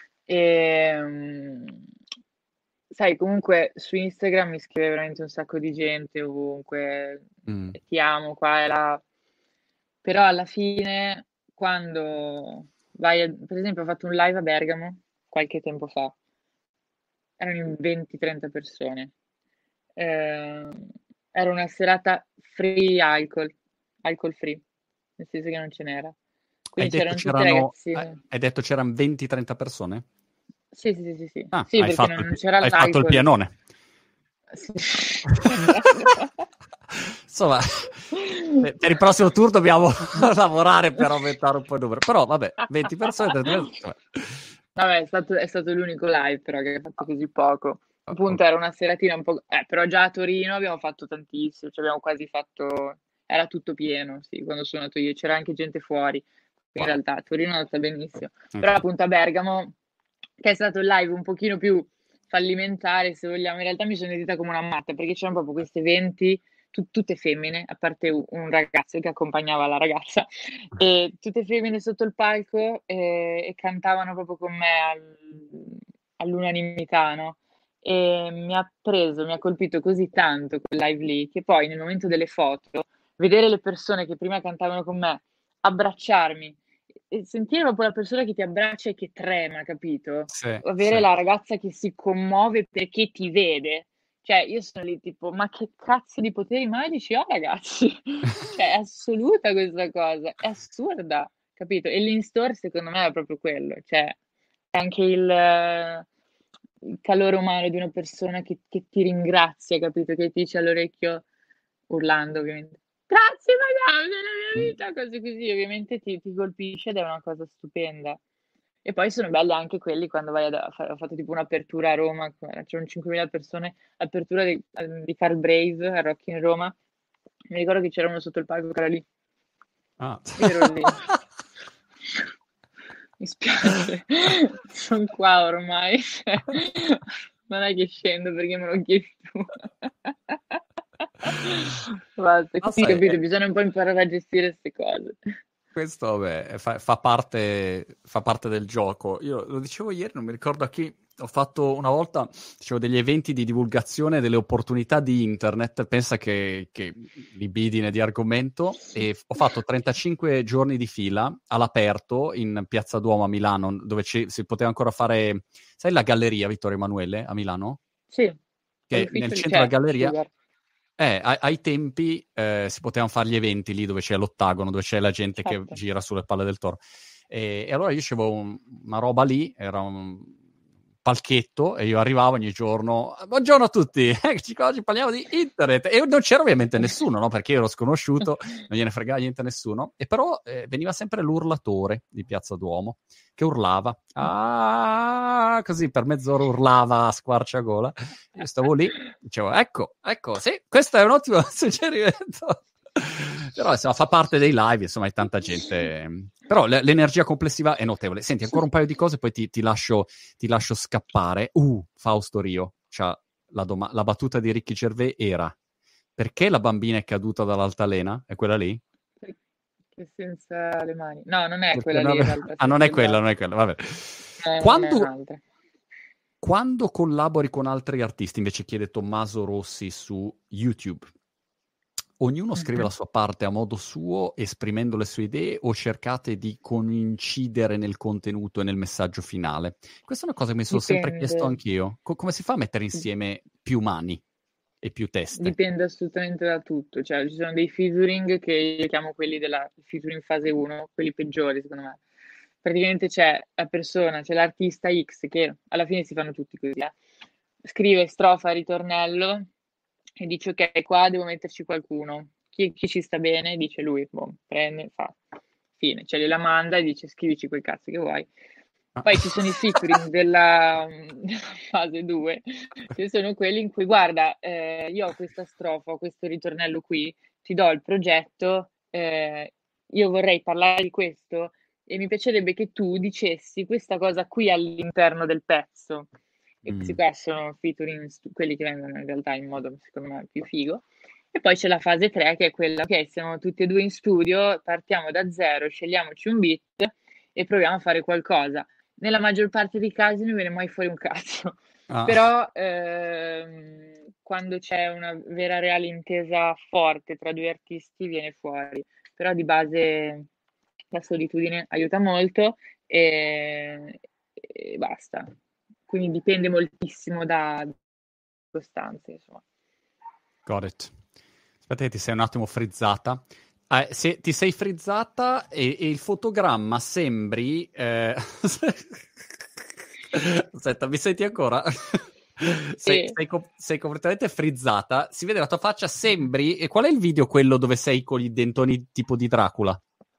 Ehm, Sai, comunque su Instagram mi scrive veramente un sacco di gente ovunque, Mm. ti amo qua e là, però alla fine quando per esempio ho fatto un live a Bergamo qualche tempo fa, erano in 20-30 persone. Era una serata free alcol, alcol free, nel senso che non ce n'era. Hai Quindi detto c'erano tutte c'erano, ragazzine. hai detto c'erano 20-30 persone? Sì, sì, sì, sì, sì. Ah, Sì, perché non c'era hai fatto il l'alcol. pianone. Sì, esatto. Insomma, per il prossimo tour dobbiamo lavorare per aumentare un po' il numero. Però vabbè, 20 persone, 30 persone. Vabbè, è stato l'unico live però che ha fatto così poco. Ok. Appunto, era una seratina un po'. Però già a Torino abbiamo fatto tantissimo, cioè abbiamo quasi fatto. Era tutto pieno, sì, quando sono andato io. C'era anche gente fuori. In Wow. realtà a Torino è andata benissimo. Però Ok. appunto a Bergamo, che è stato il live un pochino più fallimentare, se vogliamo, in realtà mi sono sentita come una matta perché c'erano proprio queste 20, tutte femmine, a parte un ragazzo che accompagnava la ragazza, e tutte femmine sotto il palco e cantavano proprio con me all'unanimità, no? E mi ha colpito così tanto quel live lì che poi nel momento delle foto, vedere le persone che prima cantavano con me abbracciarmi e sentire proprio la persona che ti abbraccia e che trema, capito? Sì, Avere sì. la ragazza che si commuove perché ti vede. Cioè, io sono lì tipo, ma che cazzo di poteri magici ho, ragazzi? Cioè, è assoluta questa cosa, è assurda, capito? E l'in-store secondo me è proprio quello, cioè, è anche il calore umano di una persona che ti ringrazia, capito? Che ti dice all'orecchio, urlando ovviamente, grazie madame della mia vita, cose così, ovviamente ti colpisce ed è una cosa stupenda. E poi sono belli anche quelli quando vai ho fatto tipo un'apertura a Roma, c'erano 5.000 persone, apertura di Carl Brave a Rock in Roma. Mi ricordo che c'era uno sotto il palco che era lì. Ah. Io ero lì. Mi spiace, sono qua ormai. Cioè, non è che scendo perché me lo chiedi tu. Basta, Ma quindi sai, capito, bisogna un po' imparare a gestire queste cose. questo vabbè, fa parte del gioco. Io lo dicevo ieri, non mi ricordo a chi. Ho fatto una volta, dicevo, degli eventi di divulgazione delle opportunità di internet. Pensa che libidine di argomento. E ho fatto 35 giorni di fila all'aperto in Piazza Duomo a Milano, dove si poteva ancora fare, sai, la galleria Vittorio Emanuele a Milano? Sì, ho Che nel l'ufficio lì, centro della cioè, galleria, Sugar. ai tempi si potevano fare gli eventi lì dove c'è l'ottagono, dove c'è la gente che Certo. gira sulle palle del toro. E allora io dicevo una roba lì, era un palchetto, e io arrivavo ogni giorno, buongiorno a tutti, oggi parliamo di internet, e non c'era ovviamente nessuno, no? Perché io ero sconosciuto, non gliene fregava niente a nessuno, e però veniva sempre l'urlatore di Piazza Duomo, che urlava, così per mezz'ora urlava a squarciagola. Io stavo lì, dicevo, ecco, sì, questo è un ottimo suggerimento. Però insomma fa parte dei live, insomma hai tanta gente. Però l'energia complessiva è notevole. Senti, ancora un paio di cose, poi ti lascio scappare. Fausto Rio, cioè, la battuta di Ricky Gervais era: perché la bambina è caduta dall'altalena? È quella lì? Che senza le mani. No, non è Perché quella lì in realtà, non senza è le quella, non braccia. è quella, vabbè. Non è Quando, un'altra. quando collabori con altri artisti, invece chiede Tommaso Rossi su YouTube, ognuno scrive la Mhm. sua parte a modo suo, esprimendo le sue idee, o cercate di coincidere nel contenuto e nel messaggio finale? Questa è una cosa che mi sono sempre chiesto Dipende. anch'io. Come si fa a mettere insieme più mani e più teste? Dipende assolutamente da tutto, cioè ci sono dei featuring che io chiamo quelli della featuring fase 1, quelli peggiori secondo me. Praticamente c'è l'artista X che alla fine si fanno tutti così, scrive strofa, ritornello e dice ok, qua devo metterci qualcuno. Chi ci sta bene? Dice lui, boh, prende, fa, fine, cioè gliela manda e dice scrivici quel cazzo che vuoi. Ah. Poi ci sono i featuring della fase 2, che sono quelli in cui, guarda, io ho questa strofa, ho questo ritornello qui, ti do il progetto, io vorrei parlare di questo e mi piacerebbe che tu dicessi questa cosa qui all'interno del pezzo. E questi qua sono featuring, quelli che vengono in realtà in modo, secondo me, più figo. E poi c'è la fase 3 che è quella, ok, siamo tutti e due in studio, partiamo da zero, scegliamoci un beat e proviamo a fare qualcosa. Nella maggior parte dei casi non viene mai fuori un cazzo, però quando c'è una vera reale intesa forte tra due artisti viene fuori. Però di base la solitudine aiuta molto e basta. Quindi dipende moltissimo da costanze, insomma. Got it. Aspetta che ti sei un attimo frizzata. Se ti sei frizzata e il fotogramma sembri... Aspetta, mi senti ancora? Sei completamente frizzata. Si vede la tua faccia, sembri... E qual è il video quello dove sei con i dentoni tipo di Dracula?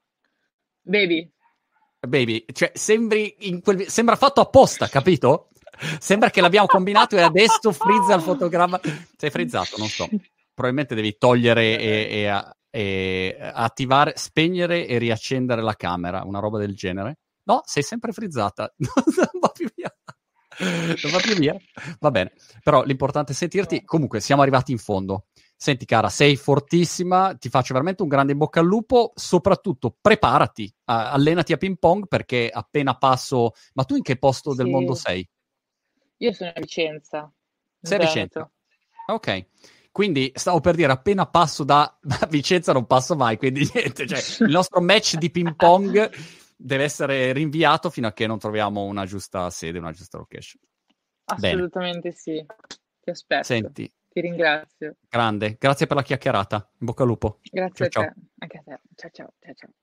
Baby, cioè sembri sembra fatto apposta, capito? Sembra che l'abbiamo combinato e adesso frizza il fotogramma. Sei frizzato, non so. Probabilmente devi togliere e attivare, spegnere e riaccendere la camera, una roba del genere. No, sei sempre frizzata. Non va più via. Non va più via. Va bene. Però l'importante è sentirti. Comunque, siamo arrivati in fondo. Senti, cara, sei fortissima. Ti faccio veramente un grande in bocca al lupo. Soprattutto, preparati. Allenati a ping pong perché appena passo... Ma tu in che posto del mondo sei? Io sono a Vicenza. Sei a Vicenza? Ok. Quindi stavo per dire, appena passo da Vicenza non passo mai, quindi niente, cioè il nostro match di ping pong deve essere rinviato fino a che non troviamo una giusta sede, una giusta location. Assolutamente bene. Sì, ti aspetto. Senti, ti ringrazio. Grande, grazie per la chiacchierata, in bocca al lupo. Grazie ciao, a te, ciao. anche a te. Ciao ciao.